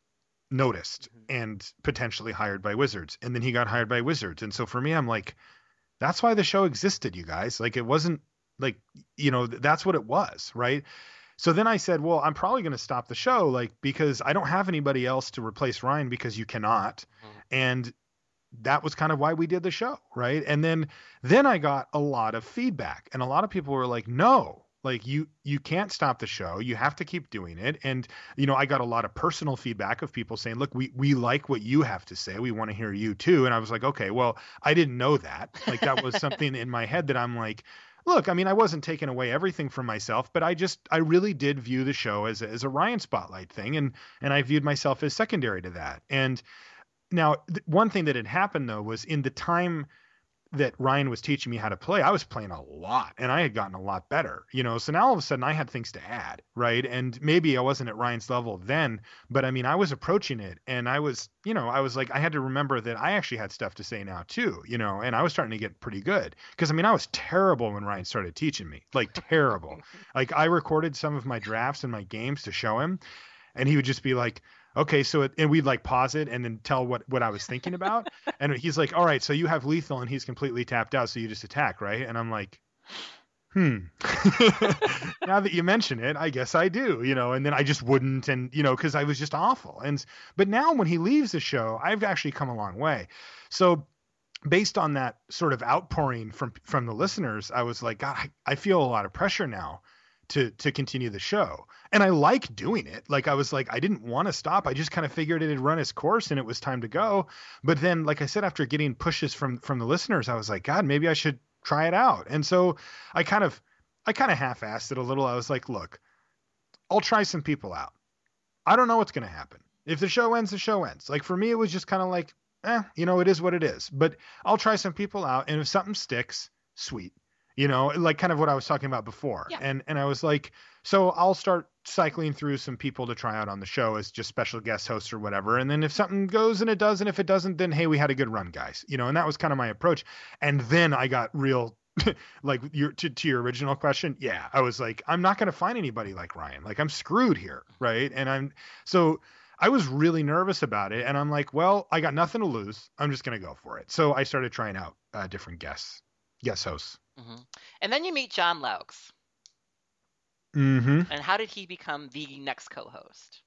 noticed Mm-hmm. and potentially hired by Wizards, and then he got hired by Wizards. And so for me, I'm like, that's why the show existed, you guys. Like, it wasn't like, you know, that's what it was, right? So then I said, well, I'm probably going to stop the show, like, because I don't have anybody else to replace Ryan, because you cannot. Mm-hmm. And that was kind of why we did the show, right? And then then I got a lot of feedback, and a lot of people were like, no, like, you you can't stop the show. You have to keep doing it. And, you know, I got a lot of personal feedback of people saying, look, we we like what you have to say. We want to hear you too. And I was like, okay, well, I didn't know that. Like, that was something in my head that I'm like, look, I mean, I wasn't taking away everything from myself, but I just, I really did view the show as a, as a Ryan Spotlight thing. And, and I viewed myself as secondary to that. And now, th- one thing that had happened, though, was in the time that Ryan was teaching me how to play, I was playing a lot, and I had gotten a lot better, you know, so now all of a sudden I had things to add, right? And maybe I wasn't at Ryan's level then, but I mean, I was approaching it, and I was, you know, I was like, I had to remember that I actually had stuff to say now too, you know, and I was starting to get pretty good, because I mean, I was terrible when Ryan started teaching me, like terrible. Like, I recorded some of my drafts and my games to show him, and he would just be like, okay, so it, and we'd like pause it and then tell what, what I was thinking about. And he's like, all right, so you have lethal and he's completely tapped out, so you just attack, right? And I'm like, hmm. Now that you mention it, I guess I do, you know, and then I just wouldn't, and, you know, because I was just awful. And, but now when he leaves the show, I've actually come a long way. So based on that sort of outpouring from, from the listeners, I was like, God, I, I feel a lot of pressure now to to continue the show. And I like doing it. Like, I was like, I didn't want to stop. I just kind of figured it had run its course and it was time to go. But then, like I said, after getting pushes from from the listeners, I was like, God, maybe I should try it out. And so I kind of I kind of half-assed it a little. I was like, look, I'll try some people out. I don't know what's going to happen. If the show ends, the show ends. Like, for me, it was just kind of like, eh, you know, it is what it is. But I'll try some people out, and if something sticks, sweet. you know, like kind of what I was talking about before. Yeah. And and I was like, so I'll start cycling through some people to try out on the show as just special guest hosts or whatever. And then if something goes and it does, and if it doesn't, then hey, we had a good run, guys. You know, and that was kind of my approach. And then I got real like your to, to your original question. Yeah, I was like, I'm not going to find anybody like Ryan. Like I'm screwed here, right? And I'm so I was really nervous about it. And I'm like, well, I got nothing to lose. I'm just going to go for it. So I started trying out uh, different guests, guest hosts. Mm-hmm. And then you meet John Laux. Mm-hmm. And how did he become the next co-host?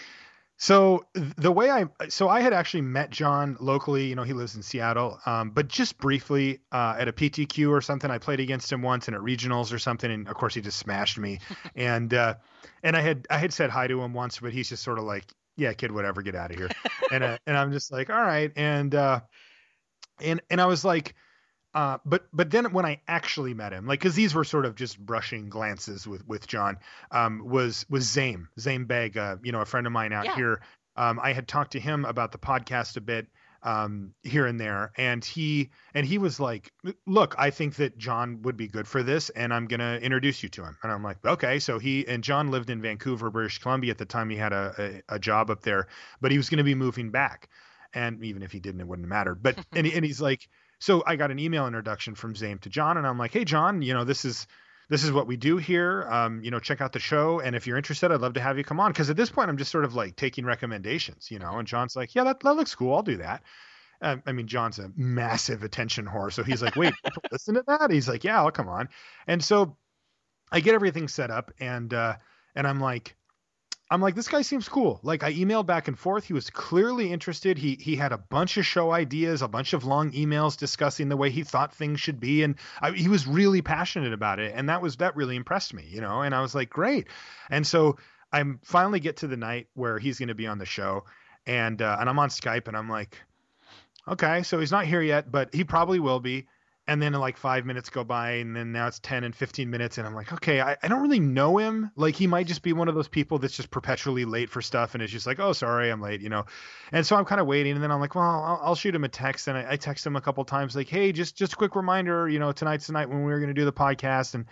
So the way I, so I had actually met John locally, you know, he lives in Seattle, um, but just briefly uh, at a P T Q or something. I played against him once and at regionals or something. And of course he just smashed me. and, uh, and I had, I had said hi to him once, but he's just sort of like, yeah, kid, whatever, get out of here. and, uh, and I'm just like, all right. And, uh, and, and I was like, Uh, but but then when I actually met him, like, because these were sort of just brushing glances with with John, um, was was Zame Zame Beg, uh, you know, a friend of mine out yeah. here. Um, I had talked to him about the podcast a bit um, here and there, and he and he was like, "Look, I think that John would be good for this, and I'm gonna introduce you to him." And I'm like, "Okay." So he and John lived in Vancouver, British Columbia at the time. He had a a, a job up there, but he was gonna be moving back, and even if he didn't, it wouldn't have mattered. But and and he's like. So I got an email introduction from Zame to John, and I'm like, hey, John, you know, this is this is what we do here. Um, you know, check out the show. And if you're interested, I'd love to have you come on. Because at this point, I'm just sort of like taking recommendations, you know. And John's like, yeah, that, that looks cool. I'll do that. Uh, I mean, John's a massive attention whore. So he's like, wait, listen to that? He's like, yeah, I'll come on. And so I get everything set up, and uh, and I'm like, I'm like, this guy seems cool. Like I emailed back and forth. He was clearly interested. He he had a bunch of show ideas, a bunch of long emails discussing the way he thought things should be. And I, he was really passionate about it. And that was, that really impressed me, you know, and I was like, great. And so I finally get to the night where he's going to be on the show, and, uh, and I'm on Skype, and I'm like, okay, so he's not here yet, but he probably will be. And then like five minutes go by, and then now it's ten and fifteen minutes. And I'm like, okay, I, I don't really know him. Like he might just be one of those people that's just perpetually late for stuff. And it's just like, oh, sorry, I'm late, you know? And so I'm kind of waiting. And then I'm like, well, I'll, I'll shoot him a text. And I, I text him a couple times like, hey, just, just a quick reminder, you know, tonight's the night when we were going to do the podcast. And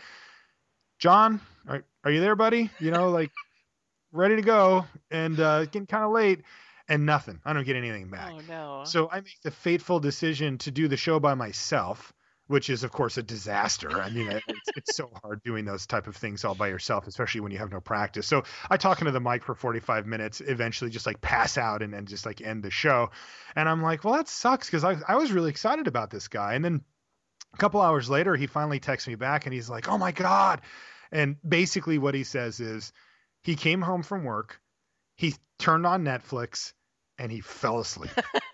John, are, are you there, buddy? You know, like ready to go, and uh, getting kind of late. And nothing. I don't get anything back. Oh, no. So I make the fateful decision to do the show by myself, which is, of course, a disaster. I mean, it's, it's so hard doing those type of things all by yourself, especially when you have no practice. So I talk into the mic for forty-five minutes, eventually just like pass out and then just like end the show. And I'm like, well, that sucks, because I, I was really excited about this guy. And then a couple hours later, he finally texts me back, and he's like, oh, my God. And basically what he says is he came home from work, he turned on Netflix, and he fell asleep.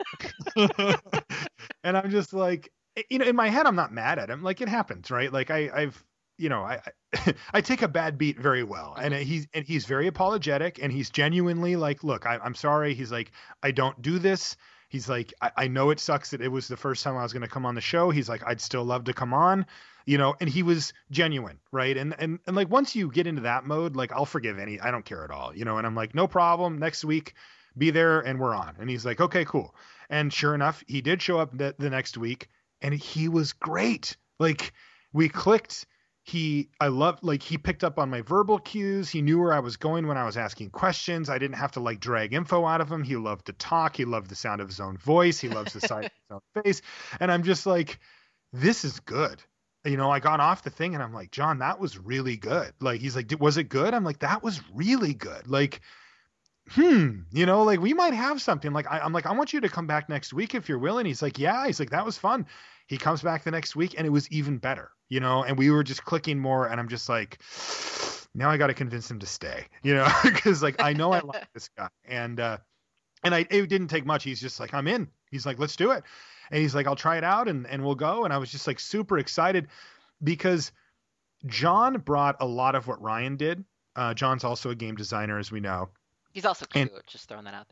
And I'm just like, you know, in my head, I'm not mad at him. Like it happens, right? Like I, I've, you know, I, I, I take a bad beat very well, and he's, and he's very apologetic, and he's genuinely like, look, I, I'm sorry. He's like, I don't do this. He's like, I, I know it sucks that it was the first time I was going to come on the show. He's like, I'd still love to come on, you know, and he was genuine. Right. And, and, and like, once you get into that mode, like I'll forgive any, I don't care at all, you know, and I'm like, no problem. Next week, be there, and we're on. And he's like, okay, cool. And sure enough, he did show up the, the next week, and he was great. Like we clicked. He, I loved, like he picked up on my verbal cues. He knew where I was going when I was asking questions. I didn't have to like drag info out of him. He loved to talk. He loved the sound of his own voice. He loves the sight of his own face. And I'm just like, this is good. You know, I got off the thing, and I'm like, John, that was really good. Like, he's like, was it good? I'm like, that was really good. Like, hmm, you know, like we might have something. Like I, I'm like, I want you to come back next week if you're willing. He's like, yeah. He's like, that was fun. He comes back the next week, and it was even better, you know, and we were just clicking more, and I'm just like, now I got to convince him to stay, you know, because like I know I like this guy, and uh and I it didn't take much. He's just like, I'm in. He's like, let's do it. And he's like, I'll try it out, and and we'll go. And I was just like super excited, because John brought a lot of what Ryan did. Uh John's also a game designer, as we know. He's also cute. And just throwing that out there.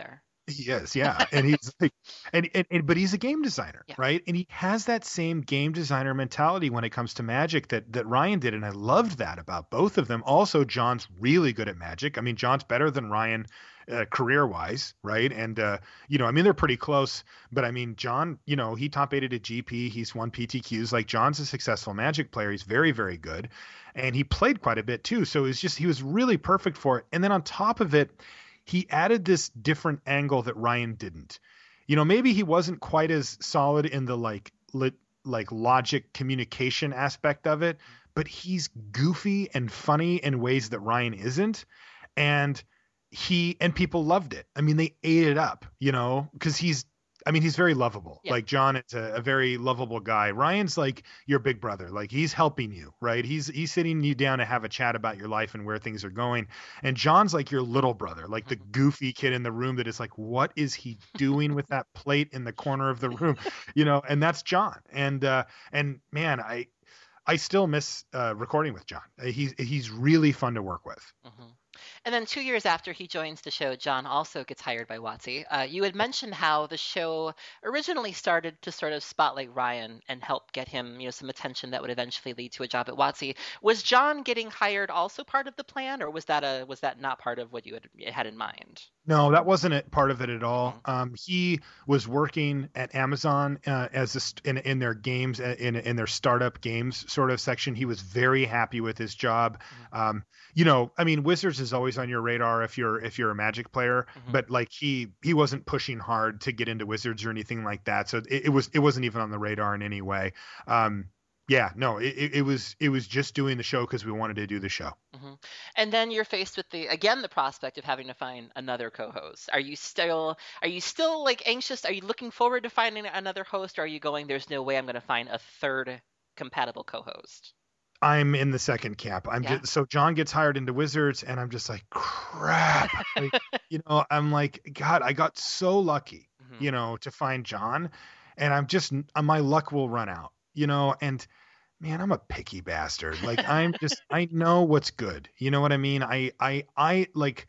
He is, yeah. And he's like, and, and, and but he's a game designer, Yeah. right? And he has that same game designer mentality when it comes to Magic that that Ryan did, and I loved that about both of them. Also, John's really good at Magic. I mean, John's better than Ryan uh, career-wise, right? And uh, you know, I mean, they're pretty close, but I mean, John, you know, he top eighted at G P, he's won P T Qs. Like John's a successful Magic player. He's very, very good, and he played quite a bit too. So it's just he was really perfect for it. And then on top of it, he added this different angle that Ryan didn't. You know, maybe he wasn't quite as solid in the like lit, like logic communication aspect of it, but he's goofy and funny in ways that Ryan isn't. And he and people loved it. I mean, they ate it up, you know, because he's I mean, he's very lovable. Yeah. Like John is a, a very lovable guy. Ryan's like your big brother. Like he's helping you, right? He's he's sitting you down to have a chat about your life and where things are going. And John's like your little brother, like the goofy kid in the room that is like, what is he doing with that plate in the corner of the room? You know, and that's John. And uh, and man, I I still miss uh, recording with John. He's he's really fun to work with. Mm-hmm. And then two years after he joins the show, John also gets hired by WotC. Uh, you had mentioned how the show originally started to sort of spotlight Ryan and help get him, you know, some attention that would eventually lead to a job at WotC. Was John getting hired also part of the plan, or was that a was that not part of what you had had in mind? No, that wasn't it, part of it at all. Mm-hmm. Um, he was working at Amazon uh, as a, st- in in their games in in their startup games sort of section. He was very happy with his job. Mm-hmm. Um, you know, I mean, Wizards is always on your radar if you're if you're a Magic player, mm-hmm. but like he he wasn't pushing hard to get into Wizards or anything like that. So it, it was it wasn't even on the radar in any way. Um, Yeah, no, it, it was it was just doing the show because we wanted to do the show. Mm-hmm. And then you're faced with the again the prospect of having to find another co-host. Are you still are you still like anxious? Are you looking forward to finding another host? Or are you going, there's no way I'm going to find a third compatible co-host? I'm in the second camp. I'm yeah. just so John gets hired into Wizards, and I'm just like crap. Like, you know, I'm like, God, I got so lucky, mm-hmm. you know, to find John, and I'm just my luck will run out, you know, and. Man, I'm a picky bastard. Like I'm just, I know what's good. You know what I mean? I, I, I like,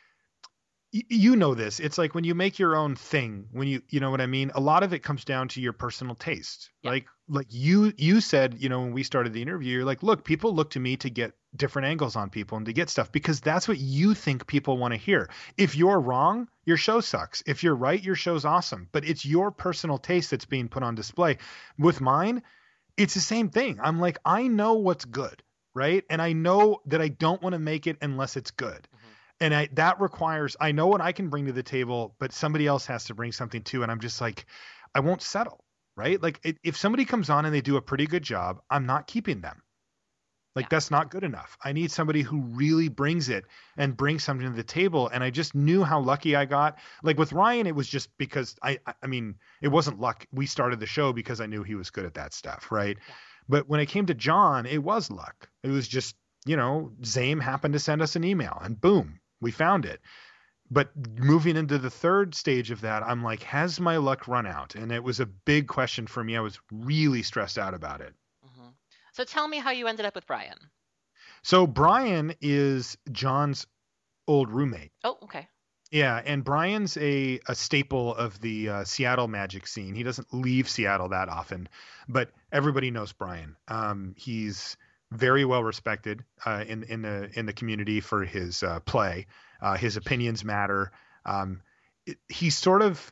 y- you know this. It's like when you make your own thing, when you, you know what I mean? A lot of it comes down to your personal taste. Yeah. Like, like you, you said, you know, when we started the interview, you're like, look, people look to me to get different angles on people and to get stuff because that's what you think people want to hear. If you're wrong, your show sucks. If you're right, your show's awesome. But it's your personal taste that's being put on display. With mine, it's the same thing. I'm like, I know what's good, right? And I know that I don't want to make it unless it's good. Mm-hmm. And I, that requires, I know what I can bring to the table, but somebody else has to bring something too. And I'm just like, I won't settle, right? Like it, if somebody comes on and they do a pretty good job, I'm not keeping them. Like yeah. That's not good enough. I need somebody who really brings it and brings something to the table. And I just knew how lucky I got. Like with Ryan, it was just because I, I mean, it wasn't luck. We started the show because I knew he was good at that stuff. Right. Yeah. But when it came to John, it was luck. It was just, you know, Zame happened to send us an email and boom, we found it. But moving into the third stage of that, I'm like, has my luck run out? And it was a big question for me. I was really stressed out about it. So tell me how you ended up with Brian. So Brian is John's old roommate. Oh, okay. Yeah, and Brian's a, a staple of the uh, Seattle Magic scene. He doesn't leave Seattle that often, but everybody knows Brian. Um, he's very well respected uh, in in the in the community for his uh, play. Uh, his opinions matter. Um, it, he's sort of.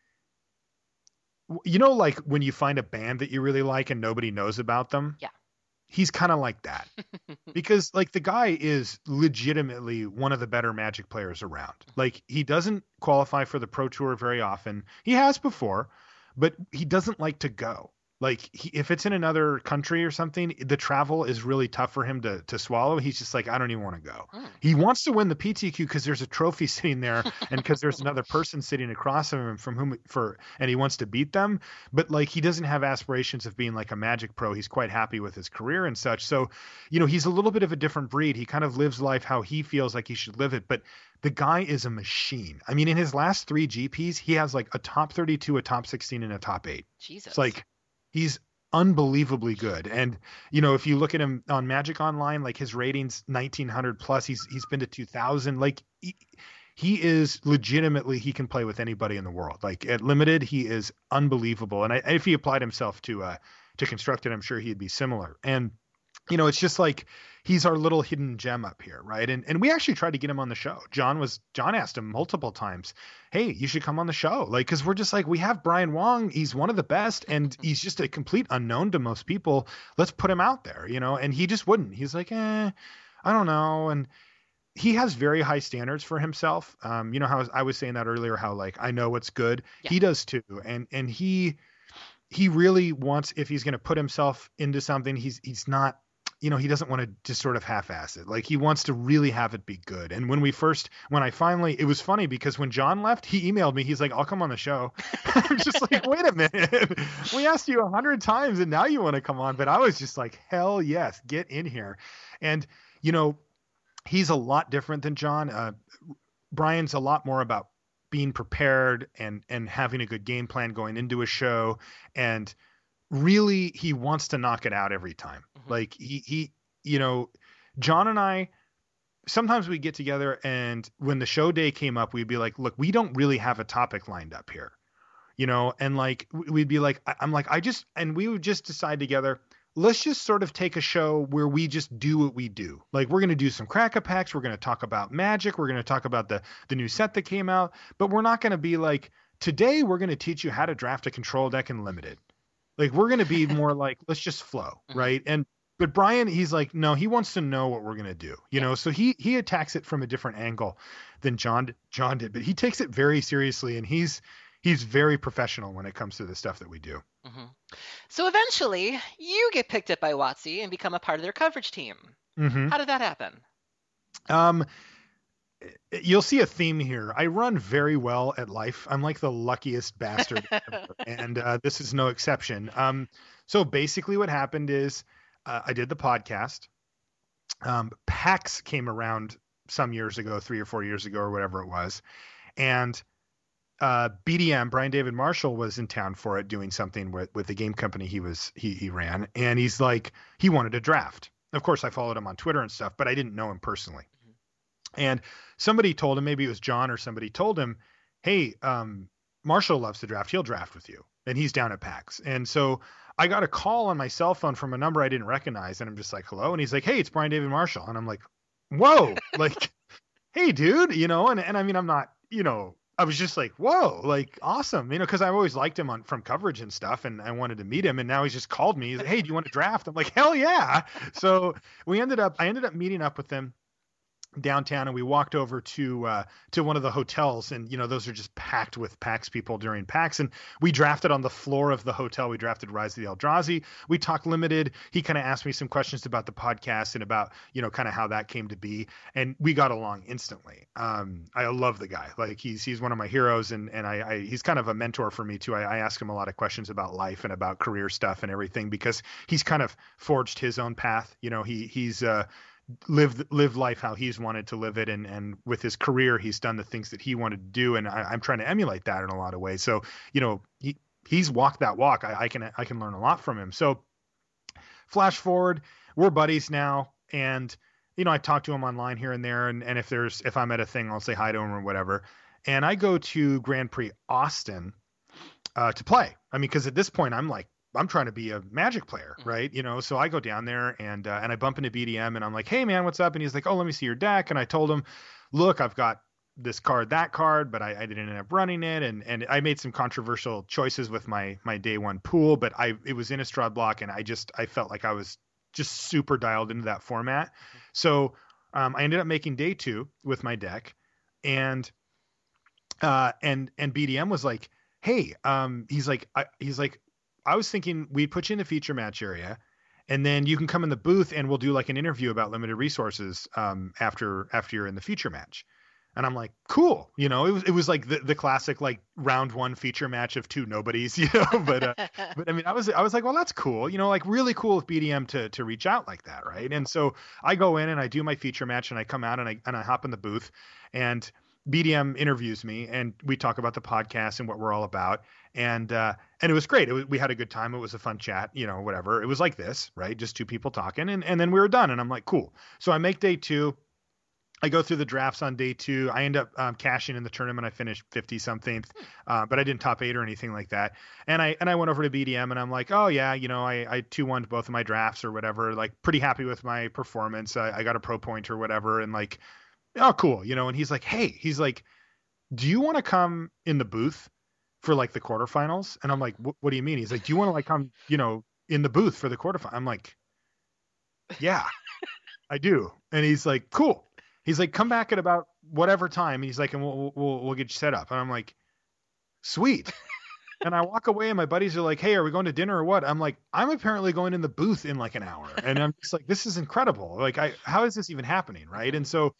You know, like when you find a band that you really like and nobody knows about them? Yeah. He's kind of like that because like the guy is legitimately one of the better Magic players around. Like he doesn't qualify for the Pro Tour very often. He has before, but he doesn't like to go. Like he, if it's in another country or something, the travel is really tough for him to to swallow. He's just like, I don't even want to go. Mm. He wants to win the P T Q because there's a trophy sitting there and because there's another person sitting across from him from whom for, and he wants to beat them. But like, he doesn't have aspirations of being like a Magic pro. He's quite happy with his career and such. So, you know, he's a little bit of a different breed. He kind of lives life how he feels like he should live it. But the guy is a machine. I mean, in his last three G Ps, he has like a top thirty-two, a top sixteen, and a top eight. Jesus. It's like, he's unbelievably good. And, you know, if you look at him on Magic Online, like his ratings nineteen hundred plus, he's, he's been to two thousand. Like he, he is legitimately, he can play with anybody in the world. Like at limited, he is unbelievable. And I, if he applied himself to, uh, to Constructed, I'm sure he'd be similar. And, you know, it's just like, he's our little hidden gem up here. Right. And, and we actually tried to get him on the show. John was, John asked him multiple times, hey, you should come on the show. Like, cause we're just like, we have Brian Wong. He's one of the best and he's just a complete unknown to most people. Let's put him out there, you know? And he just wouldn't. He's like, eh, I don't know. And he has very high standards for himself. Um, you know how I was saying that earlier, how like, I know what's good. Yeah. He does too. And, and he, he really wants, if he's going to put himself into something, he's, he's not, you know, he doesn't want to just sort of half-ass it. Like he wants to really have it be good. And when we first, when I finally, it was funny because when John left, he emailed me. He's like, I'll come on the show. I'm just like, wait a minute. We asked you a hundred times and now you want to come on. But I was just like, hell yes, get in here. And, you know, he's a lot different than John. Uh, Brian's a lot more about being prepared and, and having a good game plan going into a show. And really, he wants to knock it out every time. Mm-hmm. Like he, he, you know, John and I, sometimes we get together and when the show day came up, we'd be like, look, we don't really have a topic lined up here, you know? And like, we'd be like, I'm like, I just, and we would just decide together, let's just sort of take a show where we just do what we do. Like we're going to do some crack-a-packs. We're going to talk about Magic. We're going to talk about the, the new set that came out, but we're not going to be like, today we're going to teach you how to draft a control deck in Limited. Like we're going to be more like, let's just flow. Right. And, but Brian, he's like, no, he wants to know what we're going to do, you yeah. know? So he, he attacks it from a different angle than John, John did, but he takes it very seriously and he's, he's very professional when it comes to the stuff that we do. Mm-hmm. So eventually you get picked up by WotC and become a part of their coverage team. Mm-hmm. How did that happen? Um, You'll see a theme here. I run very well at life. I'm like the luckiest bastard ever, and uh, this is no exception. Um, so basically what happened is uh, I did the podcast. Um, PAX came around some years ago, three or four years ago or whatever it was. And uh, B D M, Brian David Marshall, was in town for it doing something with, with the game company he was he he ran. And he's like, he wanted a draft. Of course, I followed him on Twitter and stuff, but I didn't know him personally. And somebody told him, maybe it was John or somebody told him, hey, um, Marshall loves to draft. He'll draft with you. And he's down at PAX. And so I got a call on my cell phone from a number I didn't recognize. And I'm just like, hello. And he's like, hey, it's Brian David Marshall. And I'm like, whoa, like, hey, dude, you know, and, and I mean, I'm not, you know, I was just like, whoa, like awesome. You know, cause I always liked him on from coverage and stuff. And I wanted to meet him. And now he's just called me. He's like, hey, do you want to draft? I'm like, hell yeah. So we ended up, I ended up meeting up with him downtown and we walked over to uh to one of the hotels and you know those are just packed with PAX people during PAX and we drafted on the floor of the hotel. We drafted Rise of the Eldrazi. We talked Limited. He kind of asked me some questions about the podcast and about you know kind of how that came to be and we got along instantly. um I love the guy. Like he's he's one of my heroes and and I, I he's kind of a mentor for me too. I, I ask him a lot of questions about life and about career stuff and everything because he's kind of forged his own path. You know he he's uh live live life how he's wanted to live it and and with his career he's done the things that he wanted to do and I, I'm trying to emulate that in a lot of ways. So you know he he's walked that walk. I, I can I can learn a lot from him. So flash forward, we're buddies now and you know I talk to him online here and there and and if there's if I'm at a thing I'll say hi to him or whatever. And I go to Grand Prix Austin uh to play. I mean because at this point I'm like I'm trying to be a Magic player, right? You know, so I go down there and uh, and I bump into B D M and I'm like, hey man, what's up? And he's like, oh, let me see your deck. And I told him, look, I've got this card, that card, but I, I didn't end up running it. And and I made some controversial choices with my my day one pool, but I it was Innistrad block and I just I felt like I was just super dialed into that format. Mm-hmm. So um, I ended up making day two with my deck, and uh and and B D M was like, hey, um, he's like I, he's like. I was thinking we'd put you in the feature match area and then you can come in the booth and we'll do like an interview about limited resources um, after, after you're in the feature match. And I'm like, cool. You know, it was, it was like the, the classic, like round one feature match of two nobodies, you know, but, uh, but I mean, I was, I was like, well, that's cool. You know, like really cool with B D M to, to reach out like that. Right. And so I go in and I do my feature match and I come out and I, and I hop in the booth and B D M interviews me and we talk about the podcast and what we're all about. And, uh, and it was great. It was, we had a good time. It was a fun chat, you know, whatever. It was like this, right? Just two people talking and, and then we were done. And I'm like, cool. So I make day two. I go through the drafts on day two. I end up um, cashing in the tournament. I finished fifty something, uh, but I didn't top eight or anything like that. And I and I went over to B D M and I'm like, oh yeah, you know, I I two won both of my drafts or whatever. Like pretty happy with my performance. I, I got a pro point or whatever, and like, oh cool, you know. And he's like, hey, he's like, do you want to come in the booth for like the quarterfinals? And I'm like, what do you mean? He's like, do you want to like come, you know, in the booth for the quarterfinals? I'm like, yeah, I do. And he's like, cool. He's like, come back at about whatever time. And he's like, and we'll, we'll, we'll get you set up. And I'm like, sweet. And I walk away and my buddies are like, hey, are we going to dinner or what? I'm like, I'm apparently going in the booth in like an hour. And I'm just like, this is incredible. Like, I, how is this even happening? Right. And so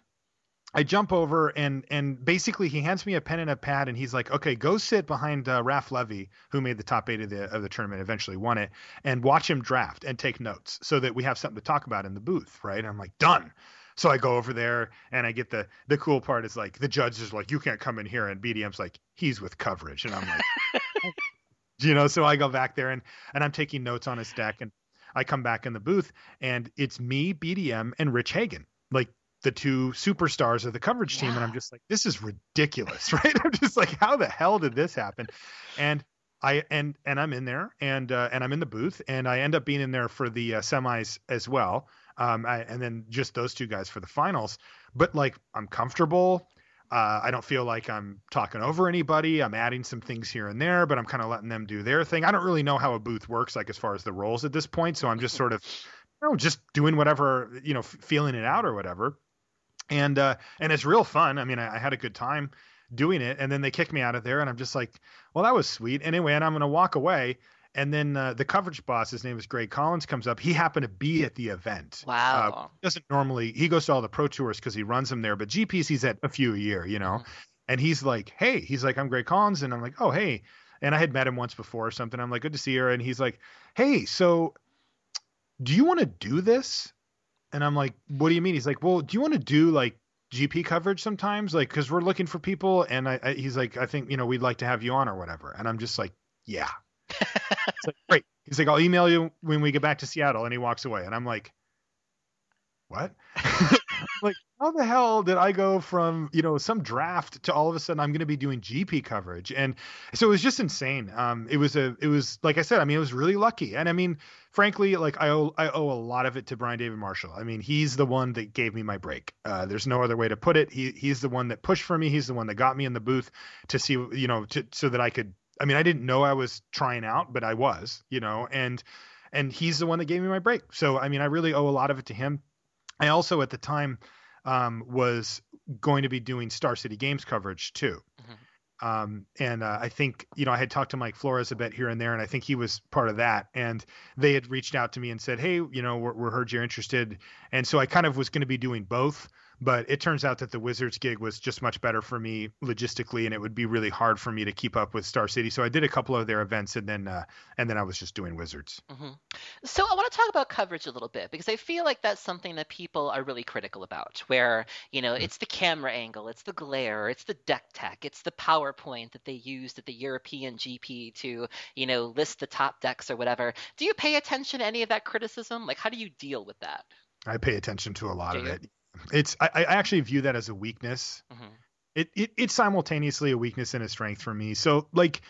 I jump over and, and basically he hands me a pen and a pad and he's like, okay, go sit behind uh, Raph Levy, who made the top eight of the, of the tournament, eventually won it, and watch him draft and take notes so that we have something to talk about in the booth. Right. And I'm like, done. So I go over there and I get the, the cool part is like, the judge is like, you can't come in here. And B D M's like, he's with coverage. And I'm like, you know, so I go back there and, and I'm taking notes on his deck and I come back in the booth and it's me, B D M, and Rich Hagan, like the two superstars of the coverage team. Yeah. And I'm just like, this is ridiculous, right? I'm just like, how the hell did this happen? And I, and, and I'm in there and, uh, and I'm in the booth and I end up being in there for the uh, semis as well. Um, I, and then just those two guys for the finals, but like, I'm comfortable. Uh, I don't feel like I'm talking over anybody. I'm adding some things here and there, but I'm kind of letting them do their thing. I don't really know how a booth works, like as far as the roles at this point. So I'm just sort of, you know, just doing whatever, you know, f- feeling it out or whatever. And, uh, and it's real fun. I mean, I, I had a good time doing it, and then they kicked me out of there and I'm just like, well, that was sweet. Anyway, and I'm going to walk away. And then uh, the coverage boss, his name is Greg Collins, comes up. He happened to be at the event. Wow. Uh, doesn't normally, he goes to all the pro tours because he runs them there, but G Ps he's at a few a year, you know. Mm-hmm. And he's like, hey, he's like, I'm Greg Collins. And I'm like, oh, hey. And I had met him once before or something. I'm like, good to see her. And he's like, hey, so do you want to do this? And I'm like, what do you mean? He's like, well, do you want to do like G P coverage sometimes? Like, because we're looking for people. And I, I, he's like, I think, you know, we'd like to have you on or whatever. And I'm just like, yeah. It's like, great. He's like, I'll email you when we get back to Seattle. And he walks away. And I'm like, what? Like, how the hell did I go from, you know, some draft to all of a sudden I'm going to be doing G P coverage? And so it was just insane. Um, it was a, it was, like I said, I mean, it was really lucky. And I mean, frankly, like I owe, I owe a lot of it to Brian David Marshall. I mean, he's the one that gave me my break. Uh, there's no other way to put it. He, he's the one that pushed for me. He's the one that got me in the booth to see, you know, to, so that I could, I mean, I didn't know I was trying out, but I was, you know, and, and he's the one that gave me my break. So, I mean, I really owe a lot of it to him. I also at the time um, was going to be doing Star City Games coverage too. Mm-hmm. Um, and uh, I think, you know, I had talked to Mike Flores a bit here and there, and I think he was part of that. And they had reached out to me and said, hey, you know, we're, we're heard you're interested. And so I kind of was going to be doing both. But it turns out that the Wizards gig was just much better for me logistically, and it would be really hard for me to keep up with Star City. So I did a couple of their events, and then uh, and then I was just doing Wizards. Mm-hmm. So I want to talk about coverage a little bit, because I feel like that's something that people are really critical about, where, you know, mm-hmm. it's the camera angle, it's the glare, it's the deck tech, it's the PowerPoint that they used at the European G P to, you know, list the top decks or whatever. Do you pay attention to any of that criticism? Like, how do you deal with that? I pay attention to a lot do of you? it. It's I, I actually view that as a weakness. Mm-hmm. It, it it's simultaneously a weakness and a strength for me. So like,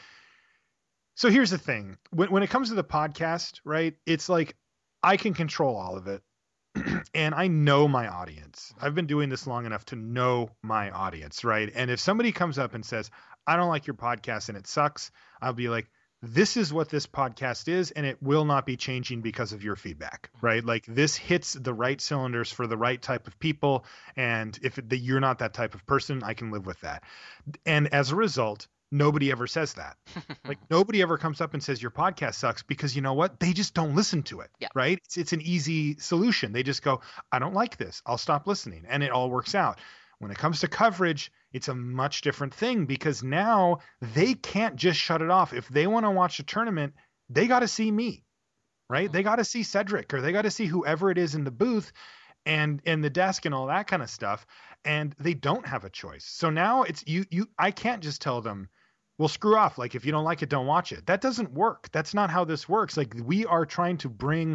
so here's the thing. When when it comes to the podcast, right? It's like I can control all of it, and I know my audience. I've been doing this long enough to know my audience, right? And if somebody comes up and says, "I don't like your podcast and it sucks," I'll be like, this is what this podcast is, and it will not be changing because of your feedback, right? Like this hits the right cylinders for the right type of people. And if it, you're not that type of person, I can live with that. And as a result, nobody ever says that. Like nobody ever comes up and says your podcast sucks, because you know what? They just don't listen to it, yeah. right? It's, it's an easy solution. They just go, I don't like this. I'll stop listening. And it all works out. When it comes to coverage, it's a much different thing, because now they can't just shut it off. If they want to watch a tournament, they got to see me, right? Mm-hmm. They got to see Cedric, or they got to see whoever it is in the booth and and the desk and all that kind of stuff. And they don't have a choice. So now it's you, you, I can't just tell them, well, screw off. Like if you don't like it, don't watch it. That doesn't work. That's not how this works. Like we are trying to bring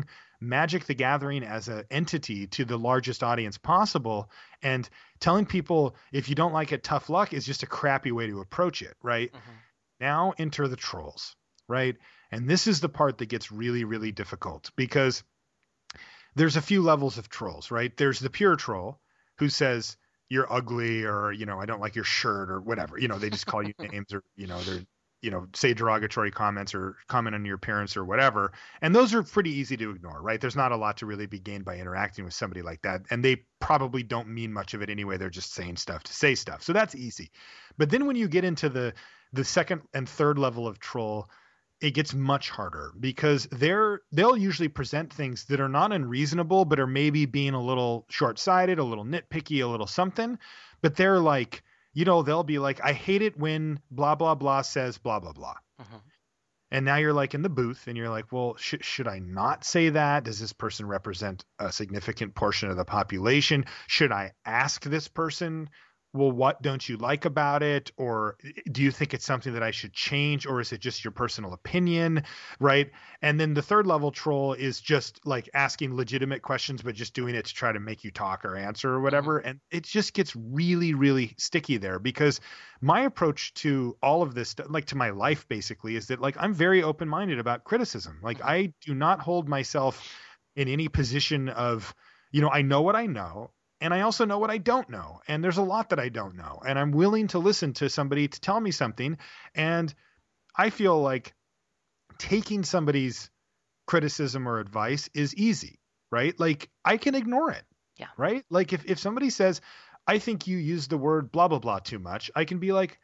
Magic the Gathering as an entity to the largest audience possible. And telling people if you don't like it, tough luck is just a crappy way to approach it, right? Mm-hmm. Now enter the trolls, right? And this is the part that gets really, really difficult because there's a few levels of trolls, right? There's the pure troll who says you're ugly or, you know, I don't like your shirt or whatever. You know, they just call you names or, you know, they're, you know, say derogatory comments or comment on your appearance or whatever. And those are pretty easy to ignore, right? There's not a lot to really be gained by interacting with somebody like that. And they probably don't mean much of it anyway. They're just saying stuff to say stuff. So that's easy. But then when you get into the, the second and third level of troll, it gets much harder because they're they'll usually present things that are not unreasonable, but are maybe being a little short-sighted, a little nitpicky, a little something. But they're like, you know, they'll be like, I hate it when blah, blah, blah says blah, blah, blah. Uh-huh. And now you're like in the booth and you're like, well, sh- should I not say that? Does this person represent a significant portion of the population? Should I ask this person, well, what don't you like about it? Or do you think it's something that I should change? Or is it just your personal opinion? Right. And then the third level troll is just like asking legitimate questions, but just doing it to try to make you talk or answer or whatever. Mm-hmm. And it just gets really, really sticky there because my approach to all of this, like to my life basically, is that like I'm very open-minded about criticism. Like mm-hmm. I do not hold myself in any position of, you know, I know what I know. And I also know what I don't know. And there's a lot that I don't know. And I'm willing to listen to somebody to tell me something. And I feel like taking somebody's criticism or advice is easy, right? Like I can ignore it. Yeah. Right. Like if, if somebody says, I think you use the word blah, blah, blah too much, I can be like,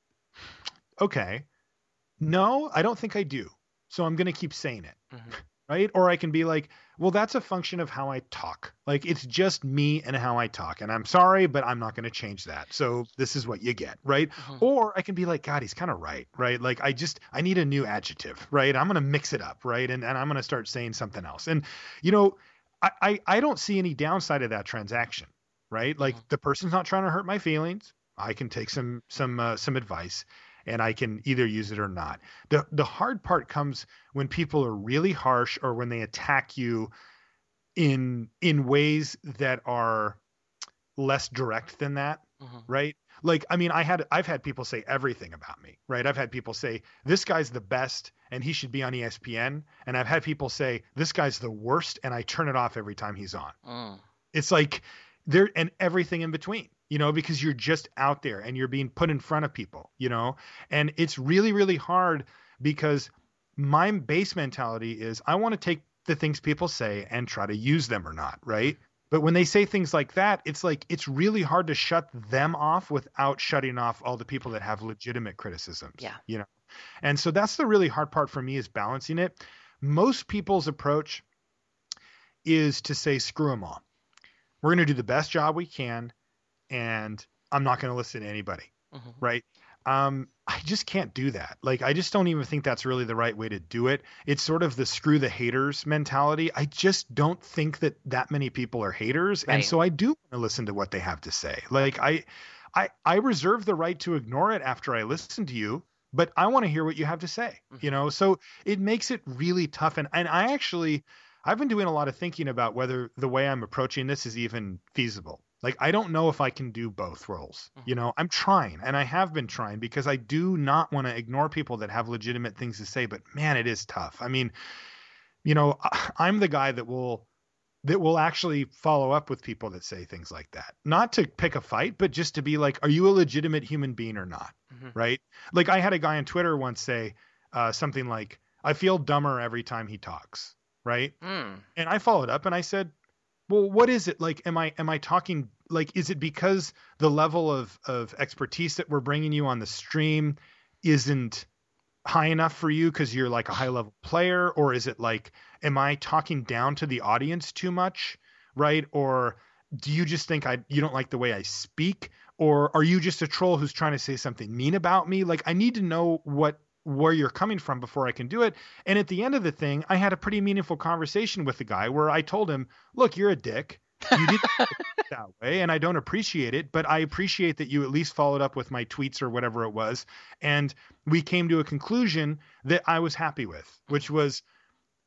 okay, no, I don't think I do. So I'm going to keep saying it. Mm-hmm. Right. Or I can be like, well, that's a function of how I talk. Like it's just me and how I talk. And I'm sorry, but I'm not going to change that. So this is what you get. Right. Mm-hmm. Or I can be like, God, he's kind of right. Right. Like I just I need a new adjective. Right. I'm going to mix it up. Right. And, and I'm going to start saying something else. And, you know, I, I, I don't see any downside of that transaction. Right. Like mm-hmm. the person's not trying to hurt my feelings. I can take some some uh, some advice. And I can either use it or not. The the hard part comes when people are really harsh or when they attack you in in ways that are less direct than that, mm-hmm. right? Like, I mean, I had I've had people say everything about me, right? I've had people say this guy's the best and he should be on E S P N, and I've had people say this guy's the worst and I turn it off every time he's on. Mm. It's like there and everything in between. You know, because you're just out there and you're being put in front of people, you know, and it's really, really hard because my base mentality is I want to take the things people say and try to use them or not. Right. But when they say things like that, it's like it's really hard to shut them off without shutting off all the people that have legitimate criticisms. Yeah. You know, and so that's the really hard part for me is balancing it. Most people's approach is to say, screw them all. We're going to do the best job we can. And I'm not going to listen to anybody. Mm-hmm. Right. Um, I just can't do that. Like, I just don't even think that's really the right way to do it. It's sort of the screw the haters mentality. I just don't think that that many people are haters. Right. And so I do want to listen to what they have to say. Like I, I, I reserve the right to ignore it after I listen to you, but I want to hear what you have to say, mm-hmm. you know? So it makes it really tough. And, and I actually, I've been doing a lot of thinking about whether the way I'm approaching this is even feasible. Like, I don't know if I can do both roles. Mm-hmm. You know, I'm trying and I have been trying because I do not want to ignore people that have legitimate things to say. But man, it is tough. I mean, you know, I'm the guy that will that will actually follow up with people that say things like that, not to pick a fight, but just to be like, are you a legitimate human being or not? Mm-hmm. Right. Like I had a guy on Twitter once say uh, something like, I feel dumber every time he talks. Right. Mm. And I followed up and I said, well, what is it like? Am I am I talking like, is it because the level of, of expertise that we're bringing you on the stream isn't high enough for you because you're like a high level player? Or is it like, am I talking down to the audience too much? Right. Or do you just think I you don't like the way I speak? Or are you just a troll who's trying to say something mean about me? Like, I need to know what where you're coming from before I can do it. And at the end of the thing, I had a pretty meaningful conversation with the guy where I told him, look, you're a dick. You did that way, and I don't appreciate it, but I appreciate that you at least followed up with my tweets or whatever it was. And we came to a conclusion that I was happy with, which was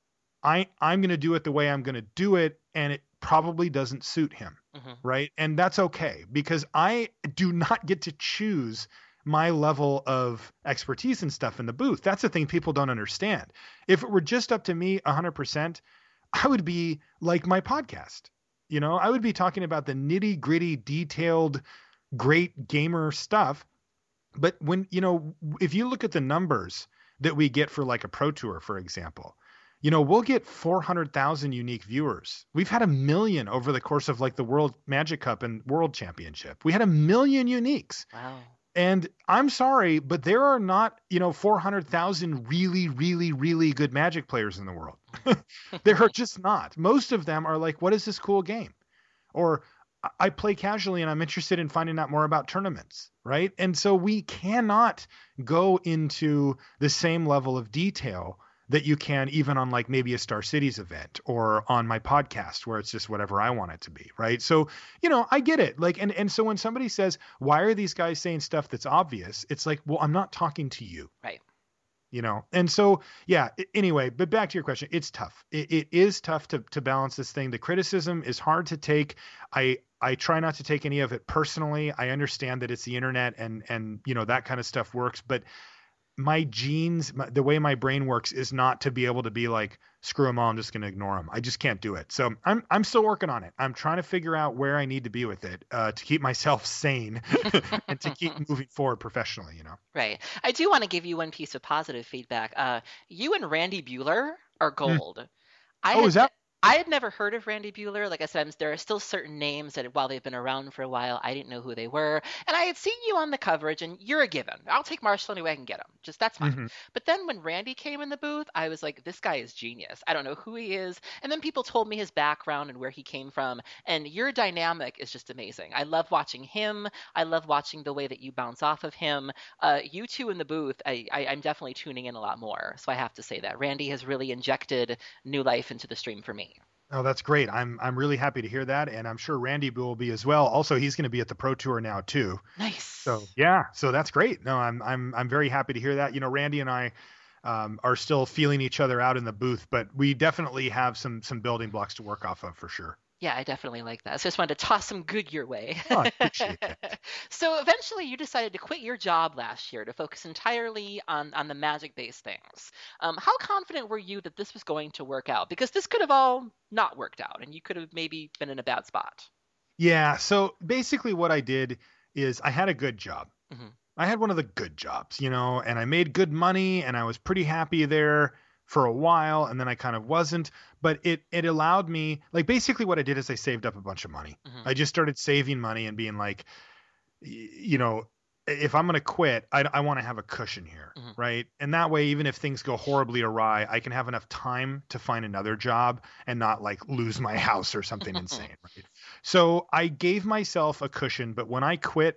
I I'm going to do it the way I'm going to do it, and it probably doesn't suit him, Mm-hmm. right? And that's okay, because I do not get to choose my level of expertise and stuff in the booth. That's the thing people don't understand. If it were just up to me one hundred percent, I would be like my podcast. You know, I would be talking about the nitty gritty, detailed, great gamer stuff. But when, you know, if you look at the numbers that we get for like a Pro Tour, for example, you know, we'll get four hundred thousand unique viewers. We've had a million over the course of like the World Magic Cup and World Championship. We had a million uniques. Wow. And I'm sorry, but there are not, you know, four hundred thousand really, really, really good Magic players in the world. There are just not. Most of them are like, what is this cool game? Or I play casually and I'm interested in finding out more about tournaments, right? And so we cannot go into the same level of detail that you can even on like maybe a Star Cities event or on my podcast where it's just whatever I want it to be, right? So, you know, I get it. Like, and, and so when somebody says, why are these guys saying stuff that's obvious? It's like, well, I'm not talking to you. Right. You know? And so, yeah, anyway, but back to your question, it's tough. It, it is tough to, to balance this thing. The criticism is hard to take. I, I try not to take any of it personally. I understand that it's the internet and, and, you know, that kind of stuff works, but my genes, my, the way my brain works is not to be able to be like, screw them all, I'm just going to ignore them. I just can't do it. So I'm, I'm still working on it. I'm trying to figure out where I need to be with it uh, to keep myself sane and to keep moving forward professionally, you know? Right. I do want to give you one piece of positive feedback. Uh, you and Randy Bueller are gold. Mm. I oh, had, is that? I had never heard of Randy Bueller. Like I said, there are still certain names that while they've been around for a while, I didn't know who they were. And I had seen you on the coverage, and you're a given. I'll take Marshall any way I can get him. Just that's fine. Mm-hmm. But then when Randy came in the booth, I was like, this guy is genius. I don't know who he is. And then people told me his background and where he came from. And your dynamic is just amazing. I love watching him. I love watching the way that you bounce off of him. Uh, you two in the booth, I, I, I'm definitely tuning in a lot more. So I have to say that. Randy has really injected new life into the stream for me. Oh, that's great. I'm I'm really happy to hear that, and I'm sure Randy will be as well. Also, he's going to be at the Pro Tour now too. Nice. So yeah, so that's great. No, I'm I'm I'm very happy to hear that. You know, Randy and I um, are still feeling each other out in the booth, but we definitely have some some building blocks to work off of for sure. Yeah, I definitely like that. So I just wanted to toss some good your way. Oh, I appreciate that. So eventually you decided to quit your job last year to focus entirely on, on the Magic-based things. Um, how confident were you that this was going to work out? Because this could have all not worked out and you could have maybe been in a bad spot. Yeah, so basically what I did is I had a good job. Mm-hmm. I had one of the good jobs, you know, and I made good money and I was pretty happy there for a while, and then I kind of wasn't, but it it allowed me, like, basically what I did is I saved up a bunch of money. Mm-hmm. I just started saving money and being like, you know, if I'm going to quit, I, I want to have a cushion here, mm-hmm. right? And that way, even if things go horribly awry, I can have enough time to find another job and not like lose my house or something insane, right? So I gave myself a cushion, but when I quit,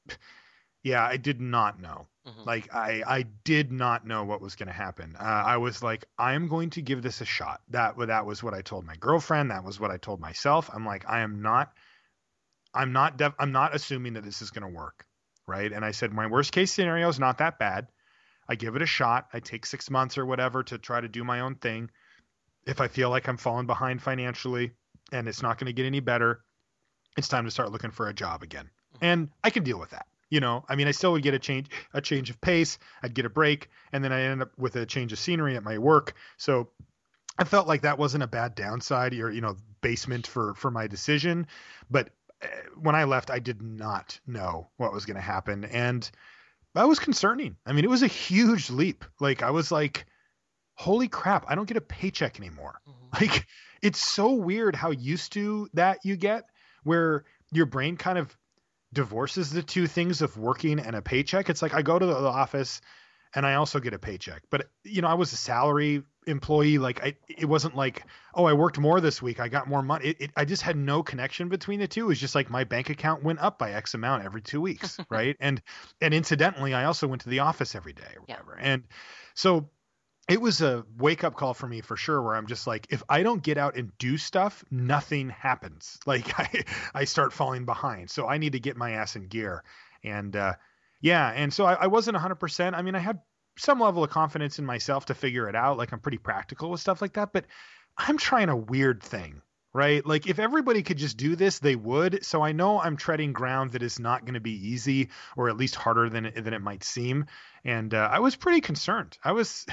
yeah, I did not know. Mm-hmm. Like I, I did not know what was going to happen. Uh, I was like, I'm going to give this a shot. That, that was what I told my girlfriend. That was what I told myself. I'm like, I am not, I'm not, def- I'm not assuming that this is going to work. Right. And I said, my worst case scenario is not that bad. I give it a shot. I take six months or whatever to try to do my own thing. If I feel like I'm falling behind financially and it's not going to get any better, it's time to start looking for a job again. Mm-hmm. And I can deal with that. You know, I mean, I still would get a change, a change of pace. I'd get a break, and then I ended up with a change of scenery at my work. So I felt like that wasn't a bad downside or, you know, basement for, for my decision. But when I left, I did not know what was going to happen. And that was concerning. I mean, it was a huge leap. Like, I was like, holy crap, I don't get a paycheck anymore. Mm-hmm. Like, it's so weird how used to that you get, where your brain kind of divorces the two things of working and a paycheck. It's like I go to the office and I also get a paycheck, but you know, I was a salary employee. Like I, it wasn't like, oh, I worked more this week, I got more money. It, it, I just had no connection between the two. It was just like my bank account went up by X amount every two weeks. Right. And, and incidentally, I also went to the office every day or whatever. Yeah. And so it was a wake up call for me for sure, where I'm just like, if I don't get out and do stuff, nothing happens. Like I, I start falling behind. So I need to get my ass in gear. And, uh, yeah. And so I, I wasn't a hundred percent. I mean, I had some level of confidence in myself to figure it out. Like I'm pretty practical with stuff like that, but I'm trying a weird thing, right? Like if everybody could just do this, they would. So I know I'm treading ground that is not going to be easy, or at least harder than it, than it might seem. And uh, I was pretty concerned. I was,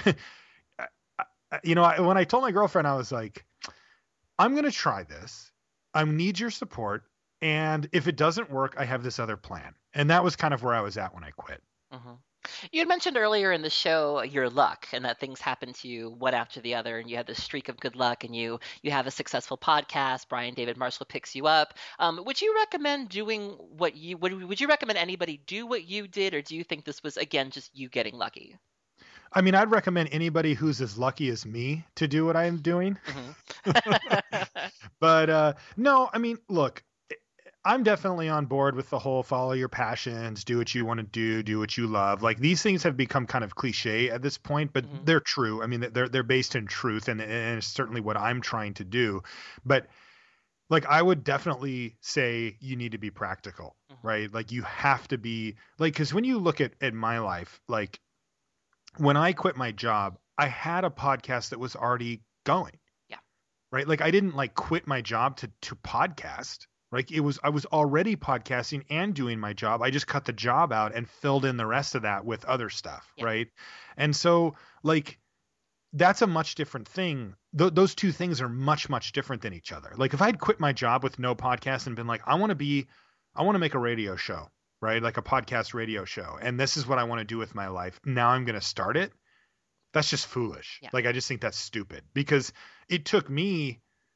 you know, I, when I told my girlfriend, I was like, I'm going to try this. I need your support. And if it doesn't work, I have this other plan. And that was kind of where I was at when I quit. Mm-hmm. You had mentioned earlier in the show your luck and that things happen to you one after the other, and you had this streak of good luck, and you you have a successful podcast. Brian David Marshall picks you up. Um, would you recommend doing what you would? Would you recommend anybody do what you did, or do you think this was again just you getting lucky? I mean, I'd recommend anybody who's as lucky as me to do what I'm doing. Mm-hmm. But uh, no, I mean, look. I'm definitely on board with the whole follow your passions, do what you want to do, do what you love. Like these things have become kind of cliche at this point, but mm-hmm. they're true. I mean, they're they're based in truth, and, and it's certainly what I'm trying to do. But like I would definitely say you need to be practical, mm-hmm. right? Like you have to be like, because when you look at, at my life, like when I quit my job, I had a podcast that was already going. Yeah. Right. Like I didn't like quit my job to to podcast. Like it was, I was already podcasting and doing my job. I just cut the job out and filled in the rest of that with other stuff. Yeah. Right. And so like, that's a much different thing. Th- those two things are much, much different than each other. Like if I'd quit my job with no podcast and been like, I want to be, I want to make a radio show, right? Like a podcast radio show. And this is what I want to do with my life. Now I'm going to start it. That's just foolish. Yeah. Like, I just think that's stupid because it took me,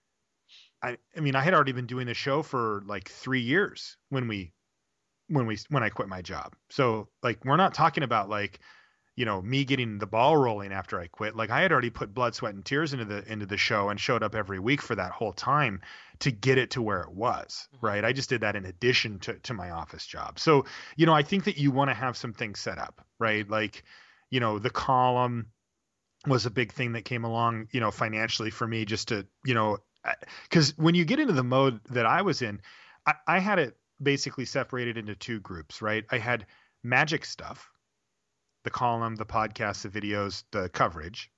I, I mean, I had already been doing the show for like three years when we, when we, when I quit my job. So like, we're not talking about like, you know, me getting the ball rolling after I quit. Like I had already put blood, sweat, and tears into the, into the show and showed up every week for that whole time to get it to where it was. Right. I just did that in addition to, to my office job. So, you know, I think that you want to have some things set up, right? Like, you know, the column was a big thing that came along, you know, financially for me just to, you know, because when you get into the mode that I was in, I, I had it basically separated into two groups, right? I had magic stuff, the column, the podcast, the videos, the coverage.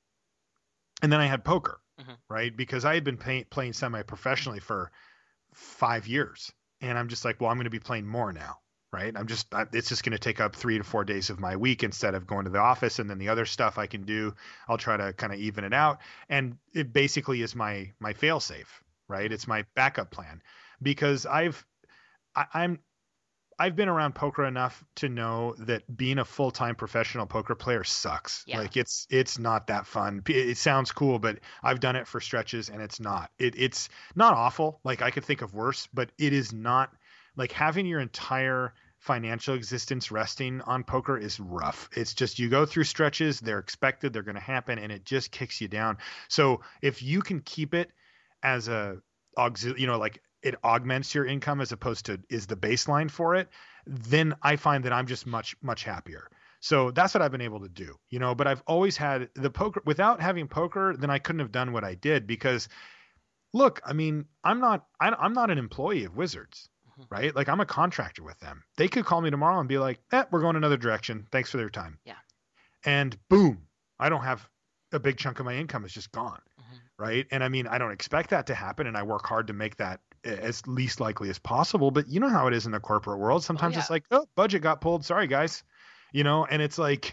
And then I had poker, mm-hmm. right? Because I had been pay, playing semi-professionally for five years. And I'm just like, well, I'm going to be playing more now, right? I'm just, it's just going to take up three to four days of my week instead of going to the office. And then the other stuff I can do, I'll try to kind of even it out. And it basically is my, my fail safe, right? It's my backup plan because I've, I, I'm, I've been around poker enough to know that being a full-time professional poker player sucks. Yeah. Like it's, it's not that fun. It sounds cool, but I've done it for stretches and it's not, it, it's not awful. Like I could think of worse, but it is not. Like having your entire financial existence resting on poker is rough. It's just, you go through stretches, they're expected, they're going to happen, and it just kicks you down. So if you can keep it as a, you know, like it augments your income as opposed to is the baseline for it, then I find that I'm just much, much happier. So that's what I've been able to do, you know, but I've always had the poker. Without having poker, then I couldn't have done what I did because look, I mean, I'm not, I, I'm not an employee of Wizards. Right? Like I'm a contractor with them. They could call me tomorrow and be like, eh, we're going another direction. Thanks for their time. Yeah. And boom, I don't have a big chunk of my income is just gone. Mm-hmm. Right. And I mean, I don't expect that to happen. And I work hard to make that as least likely as possible. But you know how it is in the corporate world. Sometimes oh, yeah. it's like, oh, budget got pulled. Sorry, guys. You know, and it's like,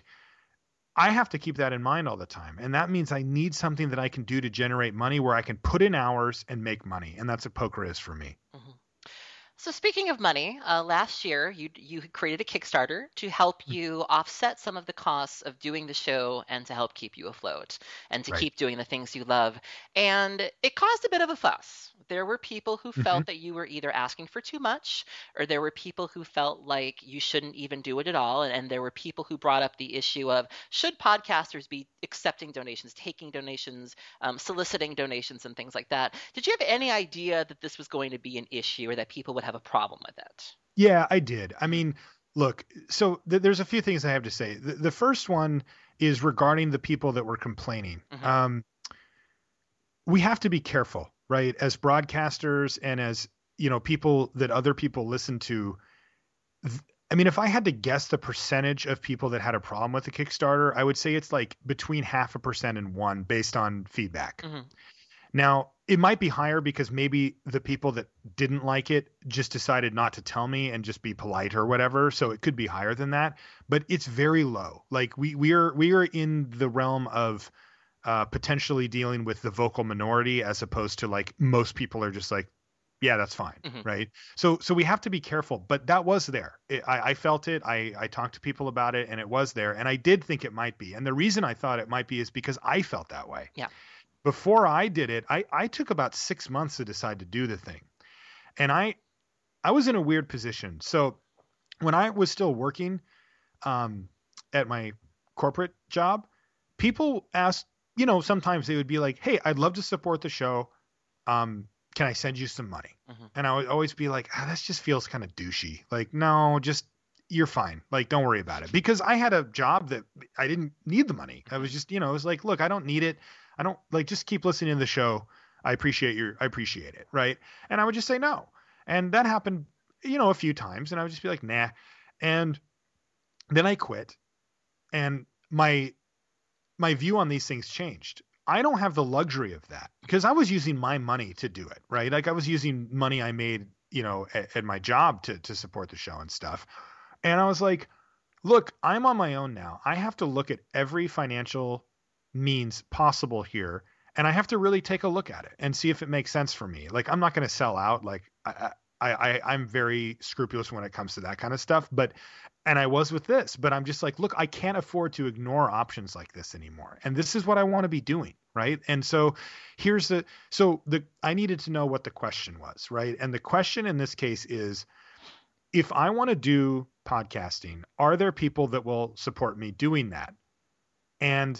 I have to keep that in mind all the time. And that means I need something that I can do to generate money where I can put in hours and make money. And that's what poker is for me. Mm-hmm. So speaking of money, uh, last year you you created a Kickstarter to help you offset some of the costs of doing the show and to help keep you afloat and to right. keep doing the things you love. And it caused a bit of a fuss. There were people who felt mm-hmm. that you were either asking for too much, or there were people who felt like you shouldn't even do it at all. And, and there were people who brought up the issue of should podcasters be accepting donations, taking donations, um, soliciting donations, and things like that. Did you have any idea that this was going to be an issue or that people would have a problem with it? Yeah, I did. I mean, look, so th- there's a few things I have to say. The, the first one is regarding the people that were complaining. Mm-hmm. Um, we have to be careful, right? As broadcasters and as, you know, people that other people listen to, th- I mean, if I had to guess the percentage of people that had a problem with the Kickstarter, I would say it's like between half a percent and one based on feedback. Mm-hmm. Now, it might be higher because maybe the people that didn't like it just decided not to tell me and just be polite or whatever. So it could be higher than that, but it's very low. Like we we are we are in the realm of uh, potentially dealing with the vocal minority as opposed to like most people are just like, yeah, that's fine, Mm-hmm. right? So so we have to be careful. But that was there. It, I, I felt it. I I talked to people about it, and it was there. And I did think it might be. And the reason I thought it might be is because I felt that way. Yeah. Before I did it, I, I took about six months to decide to do the thing. And I I was in a weird position. So when I was still working um, at my corporate job, people asked, you know, sometimes they would be like, hey, I'd love to support the show. Um, can I send you some money? Mm-hmm. And I would always be like, ah, this just feels kind of douchey. Like, no, just you're fine. Like, don't worry about it. Because I had a job that I didn't need the money. I was just, you know, it was like, look, I don't need it. I don't like, just keep listening to the show. I appreciate your, I appreciate it. Right. And I would just say no. And that happened, you know, a few times, and I would just be like, nah. And then I quit, and my, my view on these things changed. I don't have the luxury of that because I was using my money to do it. Right. Like I was using money I made, you know, at, at my job to, to support the show and stuff. And I was like, look, I'm on my own now. I have to look at every financial means possible here, and I have to really take a look at it and see if it makes sense for me. Like, I'm not going to sell out. Like I, I, I, I'm very scrupulous when it comes to that kind of stuff, but, and I was with this, but I'm just like, look, I can't afford to ignore options like this anymore. And this is what I want to be doing. Right. And so here's the, so the, I needed to know what the question was. Right. And the question in this case is, if I want to do podcasting, are there people that will support me doing that? And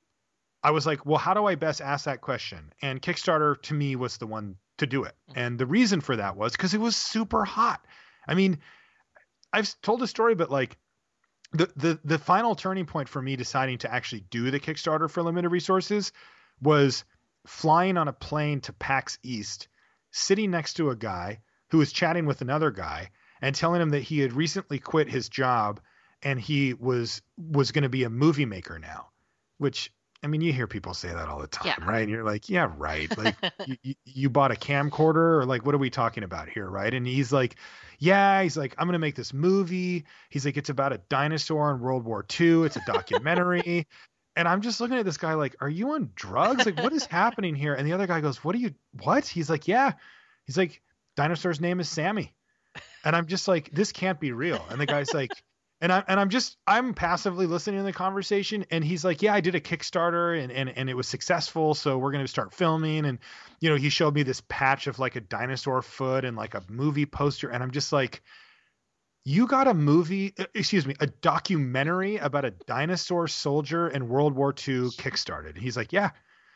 I was like, well, how do I best ask that question? And Kickstarter to me was the one to do it. And the reason for that was because it was super hot. I mean, I've told a story, but like the, the, the final turning point for me deciding to actually do the Kickstarter for limited resources was flying on a plane to PAX East, sitting next to a guy who was chatting with another guy and telling him that he had recently quit his job and he was, was going to be a movie maker now, which, I mean, you hear people say that all the time, Yeah. right? And you're like, yeah, right. Like you, you, you bought a camcorder, or like, what are we talking about here? Right. And he's like, yeah, he's like, I'm going to make this movie. He's like, it's about a dinosaur in World War Two. It's a documentary. And I'm just looking at this guy like, are you on drugs? Like, what is happening here? And the other guy goes, what are you, what? He's like, yeah. He's like, dinosaur's name is Sammy. And I'm just like, this can't be real. And the guy's like, And I and I'm just I'm passively listening to the conversation, and he's like, yeah, I did a Kickstarter and and and it was successful, so we're gonna start filming. And you know, he showed me this patch of like a dinosaur foot and like a movie poster, and I'm just like, you got a movie, excuse me, a documentary about a dinosaur soldier in World War Two kickstarted. He's like, yeah.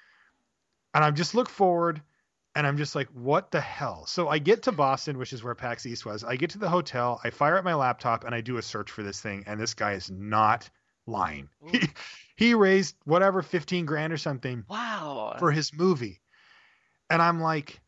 And I'm just look forward. And I'm just like, what the hell? So I get to Boston, which is where PAX East was. I get to the hotel, I fire up my laptop, and I do a search for this thing. And this guy is not lying. He, he raised whatever, fifteen grand or something. Wow. For his movie. And I'm like,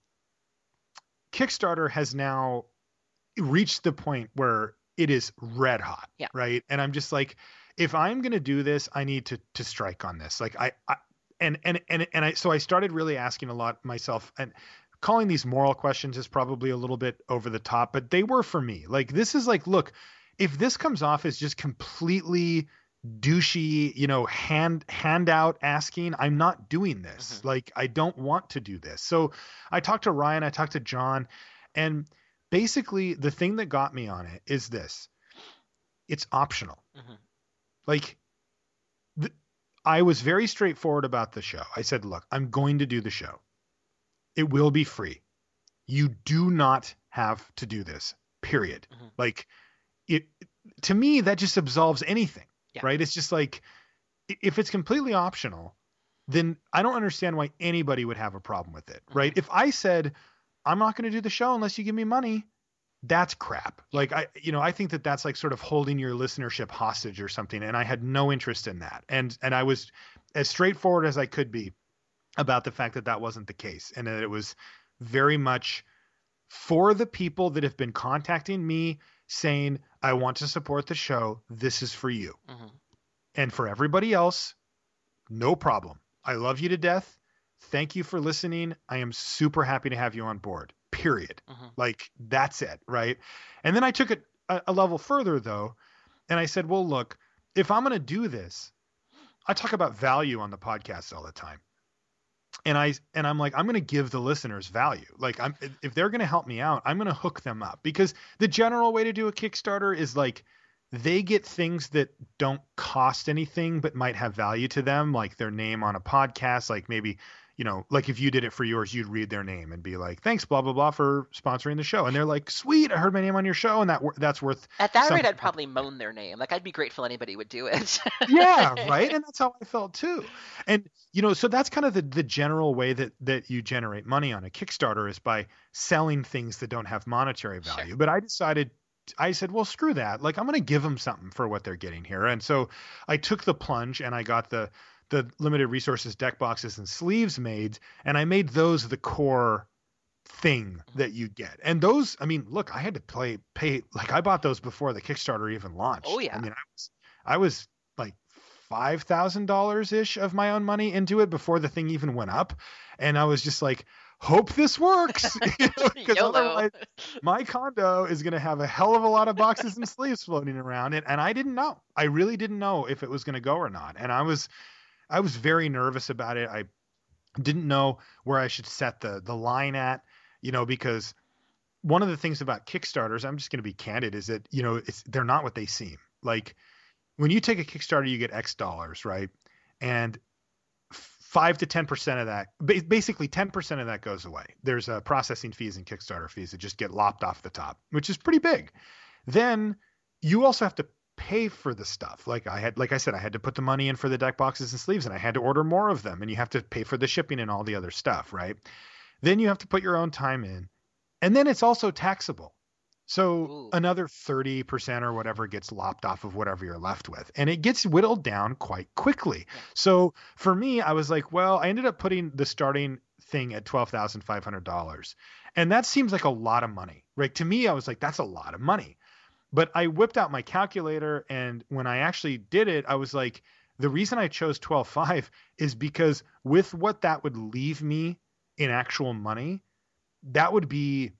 Kickstarter has now reached the point where it is red hot. Yeah. Right. And I'm just like, if I'm going to do this, I need to, to strike on this. Like I, I And, and, and, and I, so I started really asking a lot myself, and calling these moral questions is probably a little bit over the top, but they were for me. Like, this is like, look, if this comes off as just completely douchey, you know, hand, handout asking, I'm not doing this. Mm-hmm. Like, I don't want to do this. So I talked to Ryan, I talked to John, and basically the thing that got me on it is this: it's optional. Mm-hmm. Like, the, I was very straightforward about the show. I said, look, I'm going to do the show. It will be free. You do not have to do this, period. Mm-hmm. Like, it, to me, that just absolves anything, yeah. Right? It's just like, if it's completely optional, then I don't understand why anybody would have a problem with it, right? Mm-hmm. If I said, I'm not going to do the show unless you give me money, that's crap. Like, I, you know, I think that that's like sort of holding your listenership hostage or something. And I had no interest in that. And, and I was as straightforward as I could be about the fact that that wasn't the case. And that it was very much for the people that have been contacting me saying, I want to support the show. This is for you. Mm-hmm. And for everybody else, no problem. I love you to death. Thank you for listening. I am super happy to have you on board, period. Mm-hmm. Like, that's it, right? And then I took it a, a level further, though, and I said, well, look, if I'm going to do this, I talk about value on the podcast all the time. And I and I'm like, I'm going to give the listeners value. Like, I'm if they're going to help me out, I'm going to hook them up, because the general way to do a Kickstarter is like they get things that don't cost anything but might have value to them, like their name on a podcast, like maybe, you know, like if you did it for yours, you'd read their name and be like, thanks, blah, blah, blah, for sponsoring the show. And they're like, sweet, I heard my name on your show. And that that's worth. At that something. rate, I'd probably moan their name. Like, I'd be grateful anybody would do it. Yeah, right. And that's how I felt too. And, you know, so that's kind of the, the general way that, that you generate money on a Kickstarter, is by selling things that don't have monetary value. Sure. But I decided, I said, well, screw that. Like, I'm going to give them something for what they're getting here. And so I took the plunge and I got the, the limited resources deck boxes and sleeves made, and I made those the core thing that you get. And those, I mean, look, I had to play, pay, like I bought those before the Kickstarter even launched. Oh yeah. I mean, I was, I was like five thousand dollars ish of my own money into it before the thing even went up. And I was just like, hope this works. You know, because otherwise my condo is going to have a hell of a lot of boxes and sleeves floating around. And, and I didn't know, I really didn't know if it was going to go or not. And I was, I was very nervous about it. I didn't know where I should set the the line at, you know, because one of the things about Kickstarters, I'm just going to be candid, is that, you know, it's they're not what they seem. Like, when you take a Kickstarter, you get X dollars, right? And five to ten percent of that, basically ten percent of that goes away. There's uh, processing fees and Kickstarter fees that just get lopped off the top, which is pretty big. Then you also have to pay for the stuff. Like I had, like I said, I had to put the money in for the deck boxes and sleeves, and I had to order more of them, and you have to pay for the shipping and all the other stuff, right? Then you have to put your own time in, and then it's also taxable. So Ooh. Another thirty percent or whatever gets lopped off of whatever you're left with, and it gets whittled down quite quickly. Yeah. So for me, I was like, well, I ended up putting the starting thing at twelve thousand five hundred dollars, and that seems like a lot of money, right? To me, I was like, that's a lot of money. But I whipped out my calculator, and when I actually did it, I was like, the reason I chose twelve five is because with what that would leave me in actual money, that would be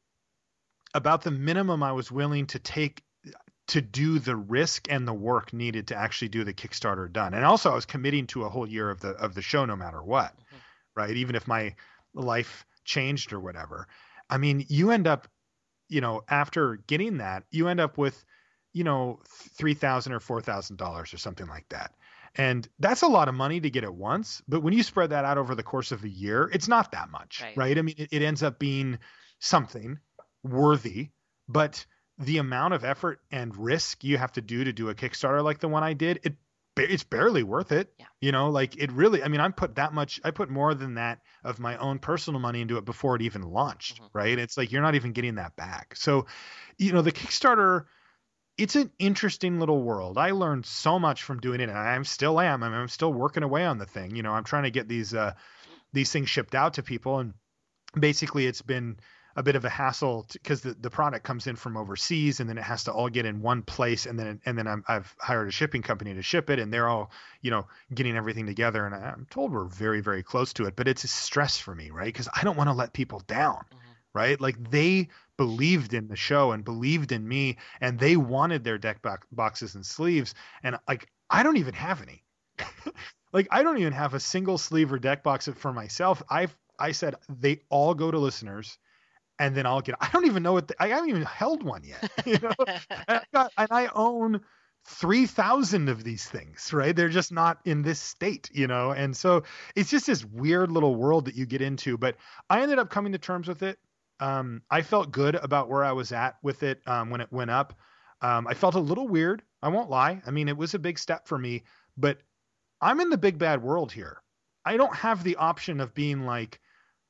about the minimum I was willing to take to do the risk and the work needed to actually do the Kickstarter done. And also I was committing to a whole year of the of the show no matter what, mm-hmm. right? Even if my life changed or whatever. I mean, you end up, you know, after getting that, you end up with, you know, three thousand dollars or four thousand dollars or something like that. And that's a lot of money to get at once. But when you spread that out over the course of a year, it's not that much, right? right? I mean, it, it ends up being something worthy, but the amount of effort and risk you have to do to do a Kickstarter like the one I did, it it's barely worth it. Yeah. You know, like it really, I mean, I put that much, I put more than that of my own personal money into it before it even launched. Mm-hmm. Right. It's like, you're not even getting that back. So, you know, the Kickstarter, it's an interesting little world. I learned so much from doing it, and I still am. I mean, I'm still working away on the thing. You know, I'm trying to get these, uh, these things shipped out to people. And basically it's been a bit of a hassle because the, the product comes in from overseas, and then it has to all get in one place. And then, and then I'm, I've hired a shipping company to ship it, and they're all, you know, getting everything together. And I'm told we're very, very close to it, but it's a stress for me, right? Because I don't want to let people down, mm-hmm. right? Like, they believed in the show and believed in me, and they wanted their deck bo- boxes and sleeves. And like, I don't even have any. Like, I don't even have a single sleeve or deck box for myself. I've, I said, they all go to listeners. And then I'll get, I don't even know what, the, I haven't even held one yet, you know, and, I got, and I own three thousand of these things, right? They're just not in this state, you know? And so it's just this weird little world that you get into, but I ended up coming to terms with it. Um, I felt good about where I was at with it um, when it went up. Um, I felt a little weird. I won't lie. I mean, it was a big step for me, but I'm in the big bad world here. I don't have the option of being like,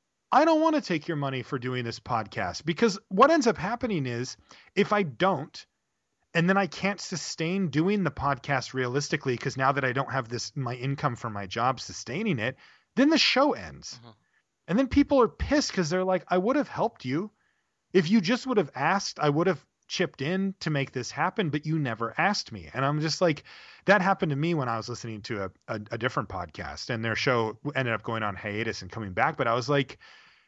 I don't want to take your money for doing this podcast, because what ends up happening is if I don't, and then I can't sustain doing the podcast realistically, because now that I don't have this, my income from my job sustaining it, then the show ends. Mm-hmm. And then people are pissed because they're like, I would have helped you. If you just would have asked, I would have chipped in to make this happen, but you never asked me. And I'm just like, that happened to me when I was listening to a, a, a different podcast, and their show ended up going on hiatus and coming back. But I was like,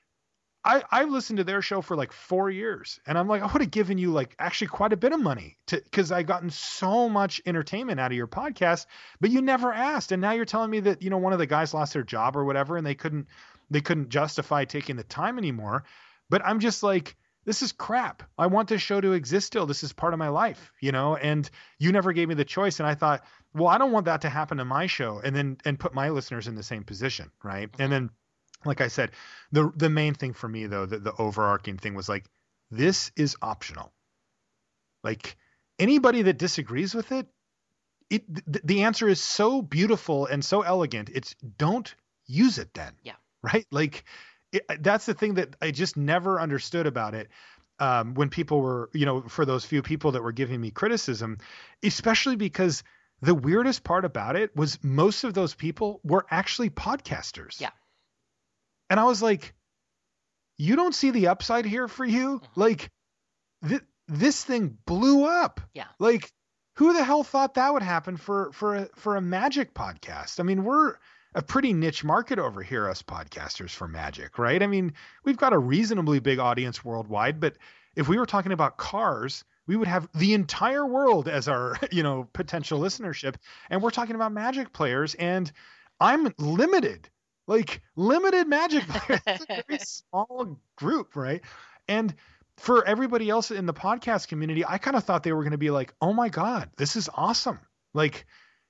I, I listened to their show for like four years and I'm like, I would have given you like actually quite a bit of money to, cause I gotten so much entertainment out of your podcast, but you never asked. And now you're telling me that, you know, one of the guys lost their job or whatever, and they couldn't, they couldn't justify taking the time anymore. But I'm just like, this is crap. I want this show to exist still. This is part of my life, you know, and you never gave me the choice. And I thought, well, I don't want that to happen to my show and then, and put my listeners in the same position. Right. And then, like I said, the the main thing for me, though, the, the overarching thing was like, this is optional. Like anybody that disagrees with it, it th- the answer is so beautiful and so elegant. It's don't use it then. Yeah. Right. Like it, that's the thing that I just never understood about it. Um, when people were, you know, for those few people that were giving me criticism, especially because the weirdest part about it was most of those people were actually podcasters. Yeah. And I was like, you don't see the upside here for you? Mm-hmm. Like th- this thing blew up. Yeah. Like who the hell thought that would happen for, for, a, for a Magic podcast? I mean, we're a pretty niche market over here, us podcasters for Magic, right? I mean, we've got a reasonably big audience worldwide, but if we were talking about cars, we would have the entire world as our, you know, potential listenership. And we're talking about Magic players, and I'm limited. Like limited Magic players. It's a very small group, right? And for everybody else in the podcast community, I kind of thought they were going to be like, oh my God, this is awesome. Like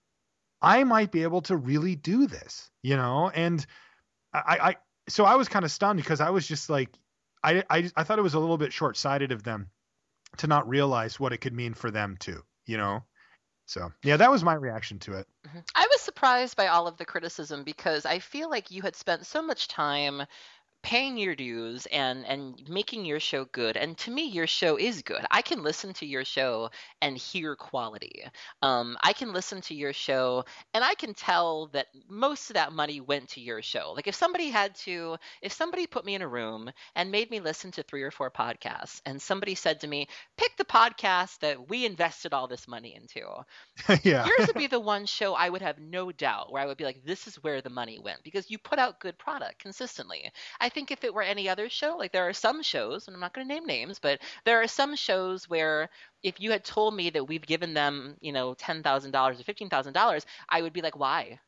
I might be able to really do this, you know? And I, I so I was kind of stunned because I was just like, I, I, I thought it was a little bit short-sighted of them to not realize what it could mean for them too, you know? So, yeah, that was my reaction to it. I was surprised by all of the criticism because I feel like you had spent so much time paying your dues and and making your show good. And to me, your show is good. I can listen to your show and hear quality. Um, I can listen to your show and I can tell that most of that money went to your show. Like if somebody had to, if somebody put me in a room and made me listen to three or four podcasts and somebody said to me, pick the podcast that we invested all this money into. Yeah. Yours would be the one show I would have no doubt where I would be like, this is where the money went because you put out good product consistently. I think if it were any other show, like there are some shows, and I'm not going to name names, but there are some shows where if you had told me that we've given them, you know, ten thousand dollars or fifteen thousand dollars, I would be like, why?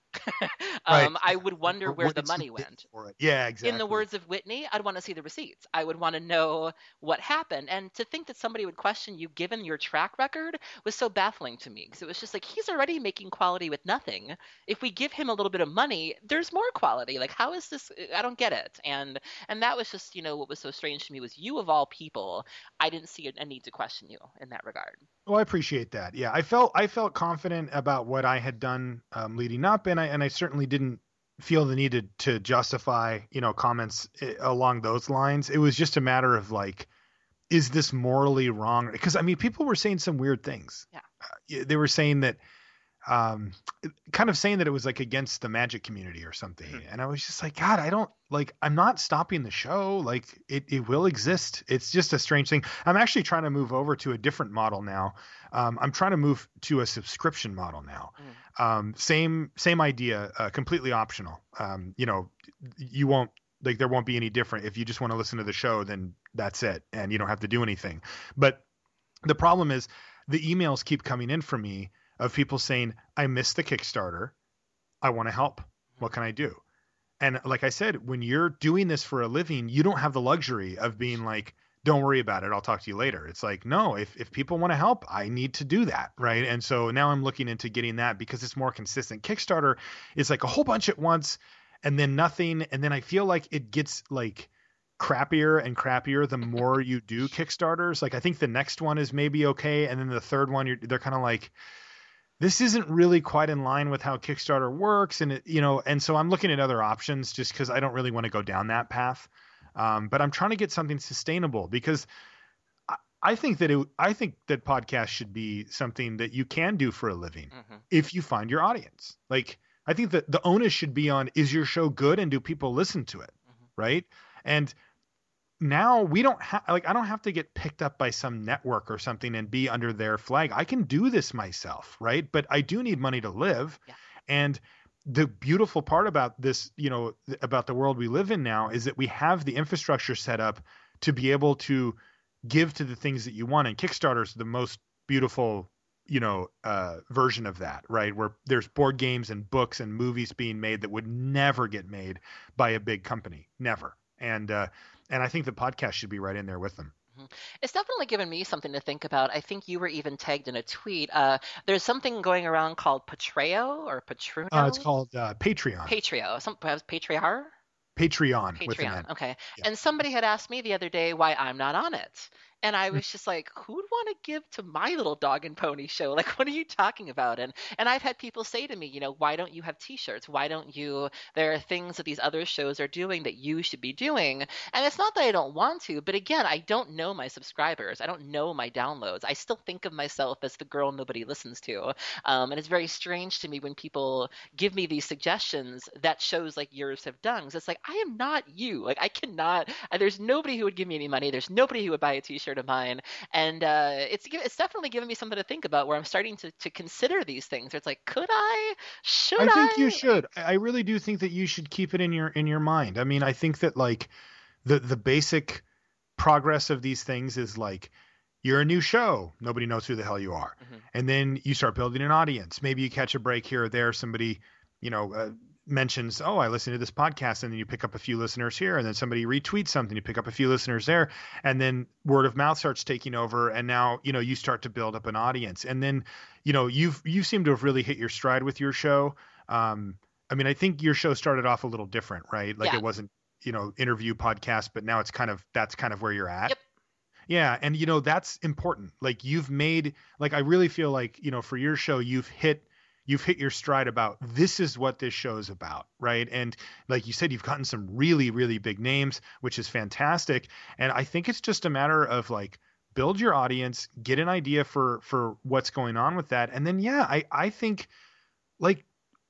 um, Right. I would wonder Or where what the did you money get went. for it? Yeah, exactly. In the words of Whitney, I'd want to see the receipts. I would want to know what happened. And to think that somebody would question you given your track record was so baffling to me because it was just like, he's already making quality with nothing. If we give him a little bit of money, there's more quality. Like, how is this? I don't get it. And and that was just, you know, what was so strange to me was you of all people, I didn't see a, a need to question you in that regard. Well, I appreciate that. Yeah, I felt I felt confident about what I had done um, leading up, and I and I certainly didn't feel the need to, to justify, you know, comments along those lines. It was just a matter of like, is this morally wrong? Because I mean, people were saying some weird things. Yeah, uh, they were saying that, um, kind of saying that it was like against the Magic community or something, mm-hmm. and I was just like, God, I don't like. I'm not stopping the show. Like it, it will exist. It's just a strange thing. I'm actually trying to move over to a different model now. Um, I'm trying to move to a subscription model now. Mm. Um, same, same idea, uh, completely optional. Um, you know, you won't like, there won't be any different. If you just want to listen to the show, then that's it. And you don't have to do anything. But the problem is the emails keep coming in from me of people saying, I missed the Kickstarter. I want to help. What can I do? And like I said, when you're doing this for a living, you don't have the luxury of being like, don't worry about it. I'll talk to you later. It's like, no, if, if people want to help, I need to do that. Right. And so now I'm looking into getting that because it's more consistent. Kickstarter is like a whole bunch at once and then nothing. And then I feel like it gets like crappier and crappier the more you do Kickstarters. Like I think the next one is maybe okay. And then the third one, you're, they're kind of like, this isn't really quite in line with how Kickstarter works. And it, you know, and so I'm looking at other options just because I don't really want to go down that path. Um, but I'm trying to get something sustainable because I, I think that it, I think that podcasts should be something that you can do for a living mm-hmm. if you find your audience. Like, I think that the onus should be on, is your show good and do people listen to it? Mm-hmm. Right. And now we don't have, like, I don't have to get picked up by some network or something and be under their flag. I can do this myself, right? But I do need money to live. Yeah. And the beautiful part about this, you know, about the world we live in now is that we have the infrastructure set up to be able to give to the things that you want. And Kickstarter is the most beautiful, you know, uh, version of that, right? Where there's board games and books and movies being made that would never get made by a big company, never. And uh, and I think the podcast should be right in there with them. It's definitely given me something to think about. I think you were even tagged in a tweet. Uh, there's something going around called Patreo or Patruno. Uh, it's called uh, Patreon. Patreo. Some perhaps Patriar. Patreon. With an Patreon. N. Okay. Yeah. And somebody had asked me the other day why I'm not on it. And I was just like, who'd want to give to my little dog and pony show? Like, what are you talking about? And and I've had people say to me, you know, why don't you have T-shirts? Why don't you? There are things that these other shows are doing that you should be doing. And it's not that I don't want to, but again, I don't know my subscribers. I don't know my downloads. I still think of myself as the girl nobody listens to. Um, and it's very strange to me when people give me these suggestions that shows like yours have done. 'Cause it's like, I am not you. Like, I cannot. There's nobody who would give me any money. There's nobody who would buy a T-shirt of mine, and uh, it's it's definitely given me something to think about. Where I'm starting to to consider these things. It's like, could I? Should I? I think you should. I really do think that you should keep it in your in your mind. I mean, I think that like the the basic progress of these things is like you're a new show, nobody knows who the hell you are, Mhm. and then you start building an audience. Maybe you catch a break here or there. Somebody, you know. Uh, mentions, oh, I listened to this podcast, and then you pick up a few listeners here, and then somebody retweets something, you pick up a few listeners there, and then word of mouth starts taking over, and now, you know, you start to build up an audience. And then, you know, you've you seem to have really hit your stride with your show. Um, I mean, I think your show started off a little different, right? Like Yeah. it wasn't, you know, interview podcast, but now it's kind of that's kind of where you're at. Yep. Yeah, and you know, that's important. Like you've made like I really feel like, you know, for your show, you've hit You've hit your stride about this is what this show is about, right? And like you said, you've gotten some really, really big names, which is fantastic. And I think it's just a matter of like build your audience, get an idea for for what's going on with that, and then yeah, I I think like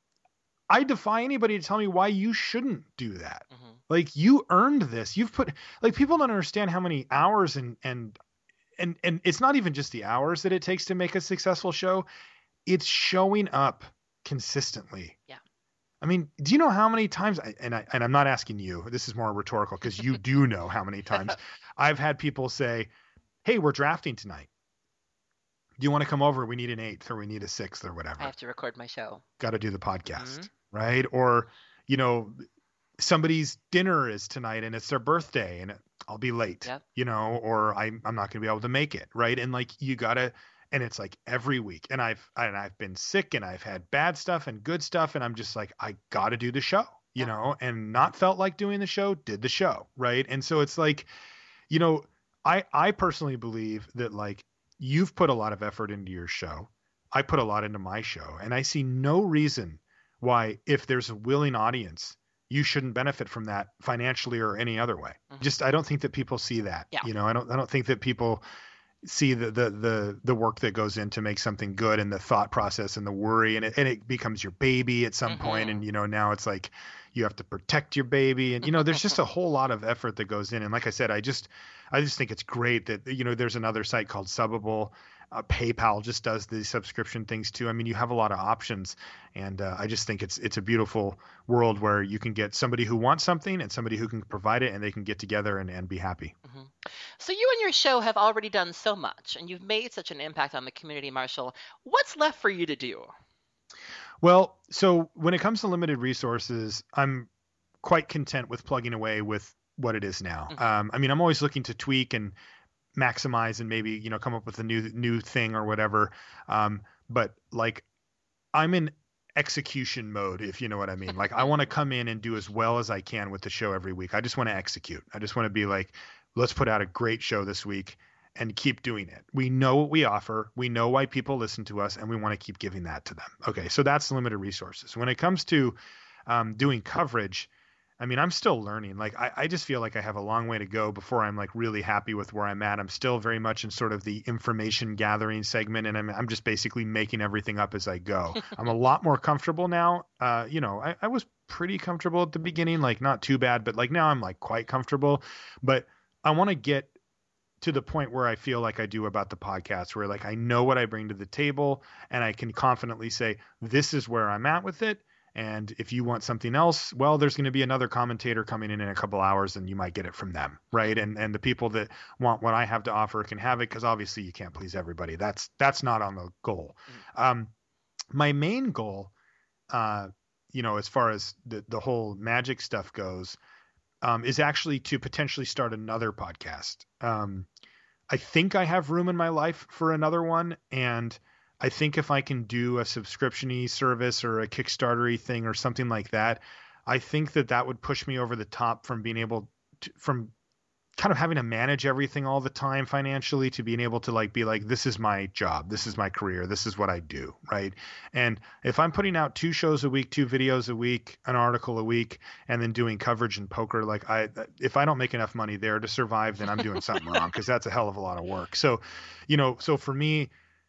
I defy anybody to tell me why you shouldn't do that. Mhm. Like you earned this. You've put like people don't understand how many hours and and and and it's not even just the hours that it takes to make a successful show. It's showing up consistently. Yeah. I mean, do you know how many times, and, I, and I'm not asking you, this is more rhetorical because you do know how many times I've had people say, hey, we're drafting tonight. Do you want to come over? We need an eighth or we need a sixth or whatever. I have to record my show. Got to do the podcast, Mhm. right? Or, you know, somebody's dinner is tonight and it's their birthday and I'll be late, Yep. you know, or I'm, I'm not going to be able to make it, right? And like, you got to, and it's like every week, and I've and I've been sick, and I've had bad stuff and good stuff, and I'm just like, I got to do the show, you Yeah. know, and not felt like doing the show, did the show, right? And so it's like, you know, I I personally believe that like you've put a lot of effort into your show, I put a lot into my show, and I see no reason why, if there's a willing audience, you shouldn't benefit from that financially or any other way. Mhm. Just I don't think that people see that, Yeah. you know, I don't I don't think that people see the, the the the work that goes in to make something good and the thought process and the worry, and it and it becomes your baby at some point, Mhm. and you know now it's like you have to protect your baby, and you know there's just a whole lot of effort that goes in. And like I said, I just I just think it's great that you know there's another site called Subbable. Uh, PayPal just does the subscription things too. I mean, you have a lot of options, and uh, I just think it's it's a beautiful world where you can get somebody who wants something and somebody who can provide it, and they can get together and, and be happy. Mhm. So you and your show have already done so much, and you've made such an impact on the community, Marshall. What's left for you to do? Well, so when it comes to limited resources, I'm quite content with plugging away with what it is now. Mhm. Um, I mean, I'm always looking to tweak and maximize and maybe, you know, come up with a new new thing or whatever. Um, but like I'm in execution mode, if you know what I mean. Like I want to come in and do as well as I can with the show every week. I just want to execute. I just want to be like, let's put out a great show this week and keep doing it. We know what we offer. We know why people listen to us, and we want to keep giving that to them. Okay, so that's limited resources. When it comes to um, doing coverage, I mean, I'm still learning. Like, I, I just feel like I have a long way to go before I'm like really happy with where I'm at. I'm still very much in sort of the information gathering segment, and I'm, I'm just basically making everything up as I go. I'm a lot more comfortable now. Uh, you know, I, I was pretty comfortable at the beginning, like not too bad, but like now I'm like quite comfortable. But I want to get to the point where I feel like I do about the podcast, where like I know what I bring to the table and I can confidently say, this is where I'm at with it. And if you want something else, well, there's going to be another commentator coming in in a couple hours and you might get it from them. Right. And, and the people that want what I have to offer can have it, because obviously you can't please everybody. That's, that's not on the goal. Mm-hmm. Um, my main goal, uh, you know, as far as the, the whole magic stuff goes, um, is actually to potentially start another podcast. Um, I think I have room in my life for another one. And I think if I can do a subscription-y service or a Kickstarter-y thing or something like that, I think that that would push me over the top from being able to, from kind of having to manage everything all the time financially, to being able to like be like, this is my job, this is my career, this is what I do, right? And if I'm putting out two shows a week, two videos a week, an article a week, and then doing coverage in poker, like I, if I don't make enough money there to survive, then I'm doing something wrong, because that's a hell of a lot of work. So, you know, so for me,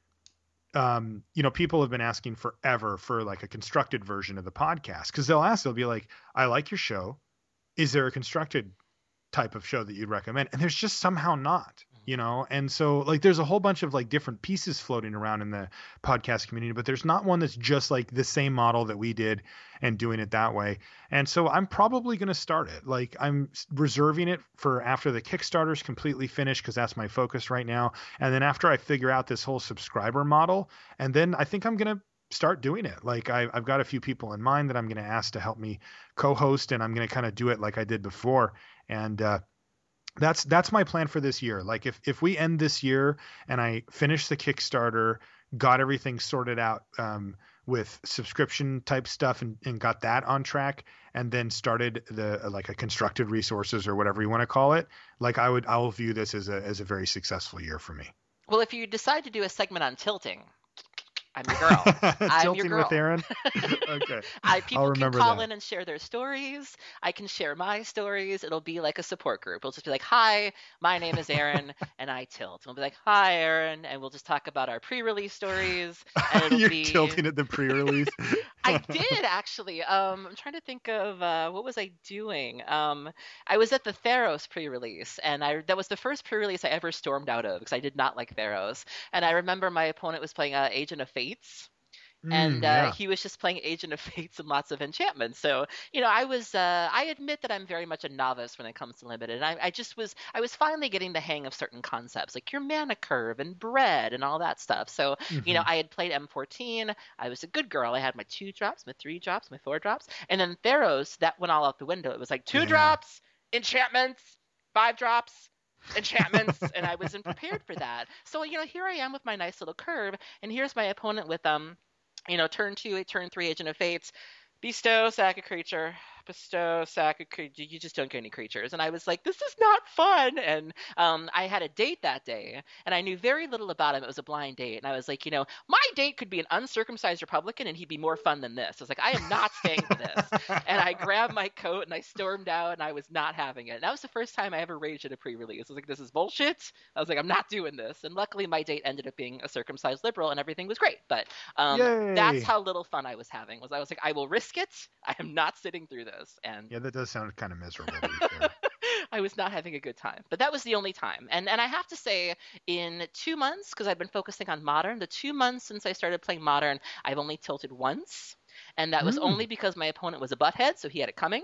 Um, you know, people have been asking forever for like a constructed version of the podcast, because they'll ask, they'll be like, I like your show. Is there a constructed type of show that you'd recommend? And there's just somehow not, you know? And so like, there's a whole bunch of like different pieces floating around in the podcast community, but there's not one that's just like the same model that we did and doing it that way. And so I'm probably going to start it. Like I'm reserving it for after the Kickstarter's completely finished, because that's my focus right now. And then after I figure out this whole subscriber model, and then I think I'm going to start doing it. Like I, I've got a few people in mind that I'm going to ask to help me co-host, and I'm going to kind of do it like I did before. And, uh, that's, that's my plan for this year. Like if, if we end this year and I finish the Kickstarter, got everything sorted out, um, with subscription type stuff, and, and got that on track, and then started the, like a constructed resources or whatever you want to call it. Like I would, I will view this as a, as a very successful year for me. Well, if you decide to do a segment on tilting, I'm your girl. I'm Tilting your girl. with Aaron. Okay. I, people I'll can remember call that. in and share their stories. I can share my stories. It'll be like a support group. It'll just be like, hi, my name is Aaron, and I tilt. And we'll be like, hi, Aaron, and we'll just talk about our pre-release stories. And it'll You're be... tilting at the pre-release. I did, actually. Um, I'm trying to think of uh, what was I doing? Um, I was at the Theros pre-release, and I that was the first pre-release I ever stormed out of, because I did not like Theros. And I remember my opponent was playing uh, Agent of Fates. And Mm, uh, yeah. he was just playing Agent of Fates and lots of enchantments. So, you know, I was, uh, I admit that I'm very much a novice when it comes to Limited. And I, I just was, I was finally getting the hang of certain concepts, like your mana curve and bread and all that stuff. So, Mm-hmm. you know, I had played M fourteen. I was a good girl. I had my two drops, my three drops, my four drops. And then Theros, that went all out the window. It was like two Yeah. drops, enchantments, five drops, enchantments, and I wasn't prepared for that. So, you know, here I am with my nice little curve, and here's my opponent with, um, you know, turn two, turn three, Agent of Fates, bestow, sack a creature, bestow, sack a creature. You just don't get any creatures. And I was like, this is not fun. And um, I had a date that day, and I knew very little about him. It was a blind date. And I was like, you know, my date could be an uncircumcised Republican, and he'd be more fun than this. I was like, I am not staying for this. And I grabbed my coat, and I stormed out, and I was not having it. And that was the first time I ever raged at a pre-release. I was like, this is bullshit. I was like, I'm not doing this. And luckily, my date ended up being a circumcised liberal, and everything was great. But um, Yay. that's how little fun I was having. Was I was like, I will risk it. I am not sitting through this. And Yeah, that does sound kind of miserable. To be fair. I was not having a good time. But that was the only time. And and I have to say, in two months, because I've been focusing on Modern, the two months since I started playing Modern, I've only tilted once. And that was Mm. only because my opponent was a butthead, so he had it coming.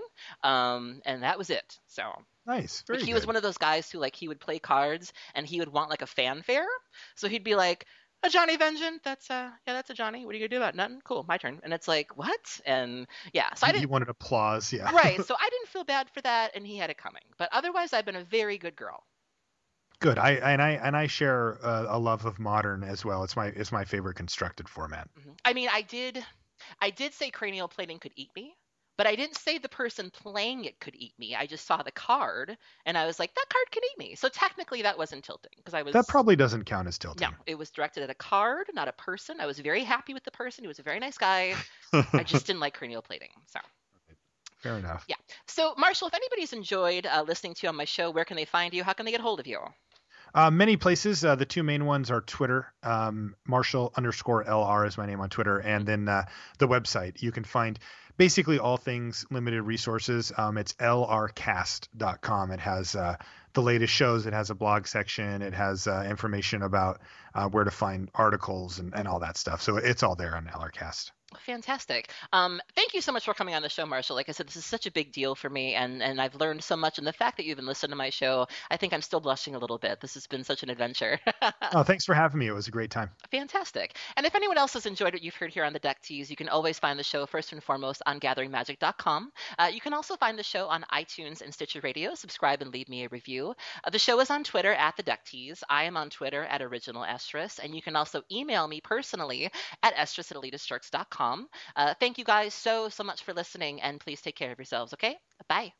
Um, and that was it. So Nice. Very like, he good. was one of those guys who, like, he would play cards, and he would want, like, a fanfare. So he'd be like, a Johnny Vengeance, that's uh yeah, that's a Johnny. What are you gonna do about it? Nothing? Cool, my turn. And it's like, what? And yeah, so I He didn't wanted applause. Yeah. right. So I didn't feel bad for that, and he had it coming. But otherwise, I've been a very good girl. Good. I and I and I share uh, a love of Modern as well. It's my it's my favorite constructed format. Mhm. I mean, I did, I did say cranial plating could eat me, but I didn't say the person playing it could eat me. I just saw the card, and I was like, that card can eat me. So technically, that wasn't tilting, because I was. That probably doesn't count as tilting. No, it was directed at a card, not a person. I was very happy with the person. He was a very nice guy. I just didn't like cranial plating. So. Fair enough. Yeah. So, Marshall, if anybody's enjoyed uh, listening to you on my show, where can they find you? How can they get hold of you? Uh, many places. Uh, the two main ones are Twitter. Um, Marshall underscore L R is my name on Twitter. And then uh, the website. You can find basically all things limited resources. Um, it's L R cast dot com. It has uh, the latest shows. It has a blog section. It has uh, information about uh, where to find articles and, and all that stuff. So it's all there on Ellercast. Fantastic. Um, thank you so much for coming on the show, Marshall. Like I said, this is such a big deal for me, and and I've learned so much. And the fact that you even listened to my show, I think I'm still blushing a little bit. This has been such an adventure. Oh, thanks for having me. It was a great time. Fantastic. And if anyone else has enjoyed what you've heard here on the Deck Tease, you can always find the show first and foremost on gathering magic dot com. Uh, you can also find the show on iTunes and Stitcher Radio. Subscribe and leave me a review. Uh, the show is on Twitter at the Deck Tease. I am on Twitter at Original Estrus, and you can also email me personally at estrus at elitist jerks dot com. Uh, thank you guys so, so much for listening, and please take care of yourselves, okay? Bye.